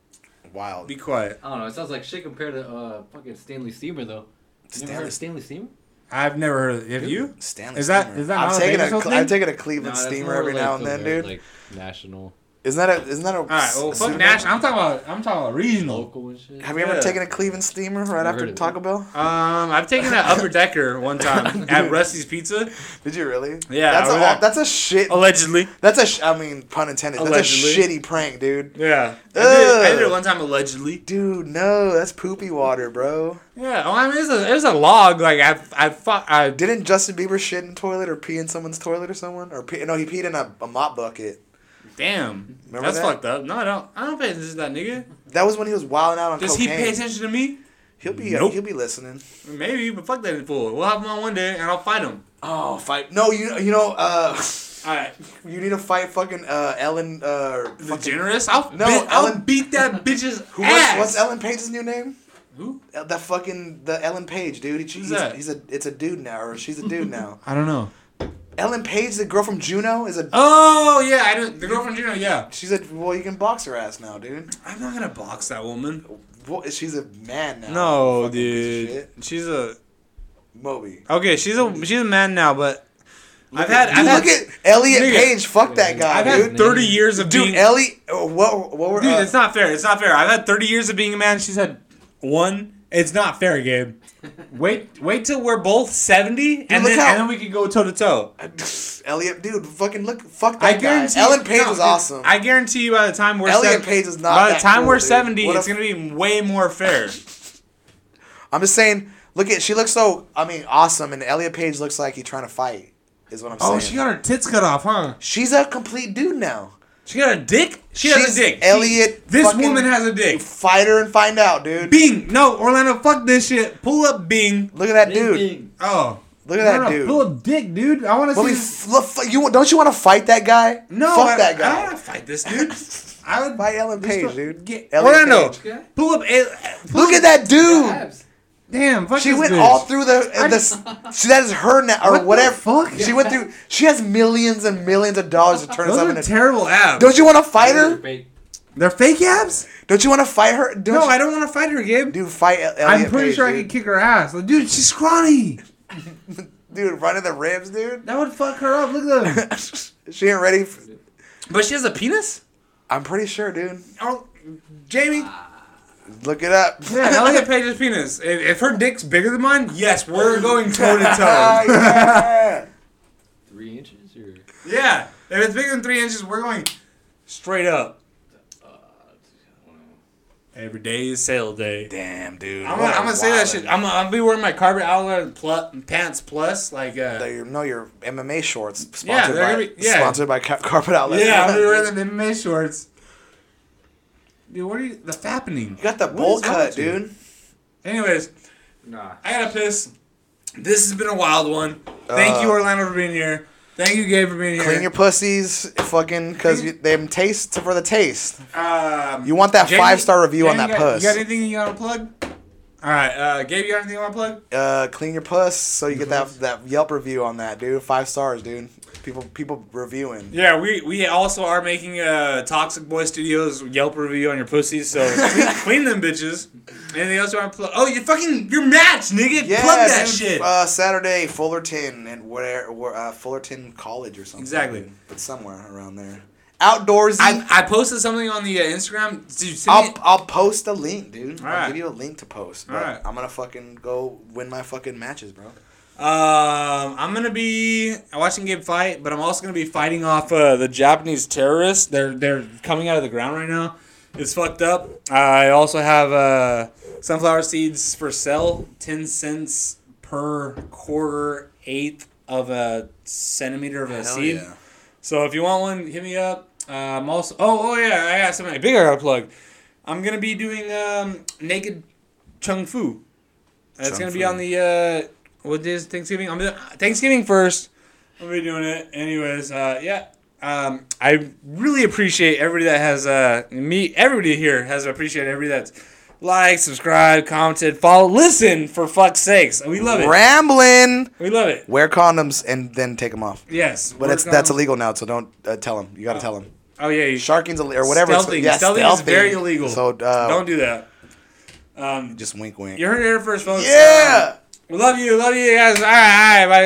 wild. be quiet. I don't know. It sounds like shit compared to uh fucking Stanley Steamer though. You never heard of Stanley Steamer? I've never heard of it. Have Really? you? Stanley Is that- steamer. is that I'm not a taking a Bakersfield Cle- thing? I'm taking a Cleveland No, that's steamer more every like now and then, the- dude. Like national, Isn't that a isn't that a? All right. Well, fuck steamer? national. I'm talking about. I'm talking about regional. local and shit. Have you ever Yeah. taken a Cleveland steamer right Never after heard of Taco it. Bell? Um, I've taken an upper decker one time at Rusty's Pizza. Did you really? Yeah, That's I a was at- that's a shit. Allegedly. That's a sh- I mean pun intended. That's Allegedly. a shitty prank, dude. Yeah. I did, I did it Ugh. one time allegedly. Dude, no, that's poopy water, bro. Yeah. Oh, I mean, it's a, it's a log. Like I, I, fu- I Didn't Justin Bieber shit in the toilet or pee in someone's toilet or someone? Or pee, no, he peed in a, a mop bucket. Damn. Remember That's that? fucked up. No, I don't. I don't pay attention to that nigga. That was when he was wilding out on Does cocaine. he pay attention to me? He'll be Nope. he'll be listening. Maybe, but fuck that fool. We'll have him on one day and I'll fight him. Oh, fight! No, you you know uh, All right. you need to fight fucking uh Ellen uh The fucking, generous? I'll, No, beat, I'll Ellen- beat that bitch's who ass. what's, what's Ellen Page's new name? Who? Uh, That fucking the Ellen Page dude. He, Who's he's, that? he's a it's a dude now or she's a dude now. I don't know. Ellen Page, the girl from Juno, is a Oh, yeah. I don't, the girl from Juno, yeah. she's a well you can box her ass now, dude. I'm not going to box that woman. Well, she's a man now. No, Fucking piece of dude. shit. She's a... Moby. Okay, she's a she's a man now, but... I've Look had... at, I've dude, had look at Elliot Nigga. Page. Fuck that guy, I've dude. had thirty years of Dude, being... Elliot. uh, What? What were? Dude, uh, it's not fair. It's not fair. I've had thirty years of being a man. She's had one. It's not fair, Gabe. Wait, wait till we're both seventy, and look then how- and then we can go toe to toe. Elliot, dude, fucking look, fuck I that guy. guarantee. Ellen Page no, was awesome. I guarantee you, by the time we're Elliot sev- Page is not By the that time cool, we're dude. seventy, What it's a- gonna be way more fair. I'm just saying. Look at she looks so. I mean, awesome, and Elliot Page looks like he's trying to fight. Is what I'm saying. Oh, she got her tits cut off, huh? She's a complete dude now. She got a dick. She has She's a dick. Elliot. She, this fucking woman has a dick. Fight her and find out, dude. Bing. No, Orlando. Fuck this shit. Pull up Bing. Look at that Bing, dude. bing. Oh. Look at No, that no, dude. Pull up dick, dude. I want to Well, see. we this- f- look, f- you don't you want to fight that guy? No, fuck I, that I guy. don't want to fight this dude. I would Fight Ellen Page, destroy- dude. Get, Elliot Orlando, Page. Okay. pull up. A, pull Look up- at that dude. Abs. Damn, fuck She this went bitch. all through the I- the. See, that is her now or What the whatever. fuck? She went through. She has millions and millions of dollars to turn Those herself are into. terrible abs. Don't you want to fight her? Fake. They're fake abs? Don't you want to fight her? Don't No, you, I don't want to fight her, Gabe. Dude, fight El- Elliot I'm pretty Page, sure I dude. could kick her ass. Like, dude, she's scrawny. Dude, running the ribs, dude. That would fuck her up. Look at them. She ain't ready. For, But she has a penis? I'm pretty sure, dude. Oh, Jamie? Look it up. Yeah, Elliot Page's penis. If, if her dick's bigger than mine, yes, we're going toe to toe. Yeah. Three inches or Yeah. If it's bigger than three inches, we're going straight up. uh, I don't know. Every day is sale day. Damn, dude. I'm What gonna, a I'm gonna say that wildin'. shit. I'm gonna, I'm gonna be wearing my Carpet Outlet plus, pants plus, like, uh, The- No, your M M A shorts. Sponsored Yeah, they're by, gonna be- yeah. Sponsored by Ca- Carpet Outlet. yeah, I'm gonna be wearing the M M A shorts. Dude, what are you, the fappening? You got the What bowl is wrong cut, with you? dude. Anyways, Nah. I gotta piss. This has been a wild one. Thank Uh, you, Orlando, for being here. Thank you, Gabe, for being here. Clean your pussies, fucking, because they taste for the taste. Um, You want that Jamie- five-star review on Jamie, that you got, puss. You got anything you gotta plug? All right, uh, Gabe, you got anything you want to plug? Uh, clean your puss so you get that that Yelp review on that, dude. Five stars, dude. People people reviewing. Yeah, we we also are making a Toxic Boy Studios Yelp review on your pussies, so clean, clean them bitches. Anything else you want to plug? Oh, you fucking your match, nigga. Yeah, plug that dude, shit. Uh, Saturday, Fullerton and where, where uh, Fullerton College or something. Exactly. But somewhere around there. outdoorsy. I, I posted something on the uh, Instagram. Dude, send I'll me- I'll post a link, dude. All I'll right. give you a link to post. But All right. I'm gonna fucking go win my fucking matches, bro. Um, I'm gonna be watching Gabe fight, but I'm also gonna be fighting off uh, the Japanese terrorists. They're they're coming out of the ground right now. It's fucked up. I also have uh, sunflower seeds for sale, ten cents per quarter eighth of a centimeter of a Hell seed. yeah. So if you want one, hit me up. Uh, I'm also oh oh yeah, I got something big I gotta plug. I'm gonna be doing um, naked chung fu. It's Chung gonna be fu. on the uh, what day is Thanksgiving? I'm doing Thanksgiving first. I'm gonna be doing it anyways. Uh, yeah. Um, I really appreciate everybody that has uh me. Everybody here has appreciated everybody that's liked, subscribed, commented, follow, listen for fuck's sakes. We love it. Rambling. We love it. Wear condoms and then take them off. Yes, But work it's that's on- illegal now, so don't uh, tell them. You gotta tell them. Oh yeah, you, Sharking's Ill- or whatever. Stealthing. It's, yeah, Stealthing is stealthing. very illegal. So uh, don't do that. Um, just wink, wink. you heard it here first, folks. Yeah. Um, we love you. Love you guys. All right, all right. Bye.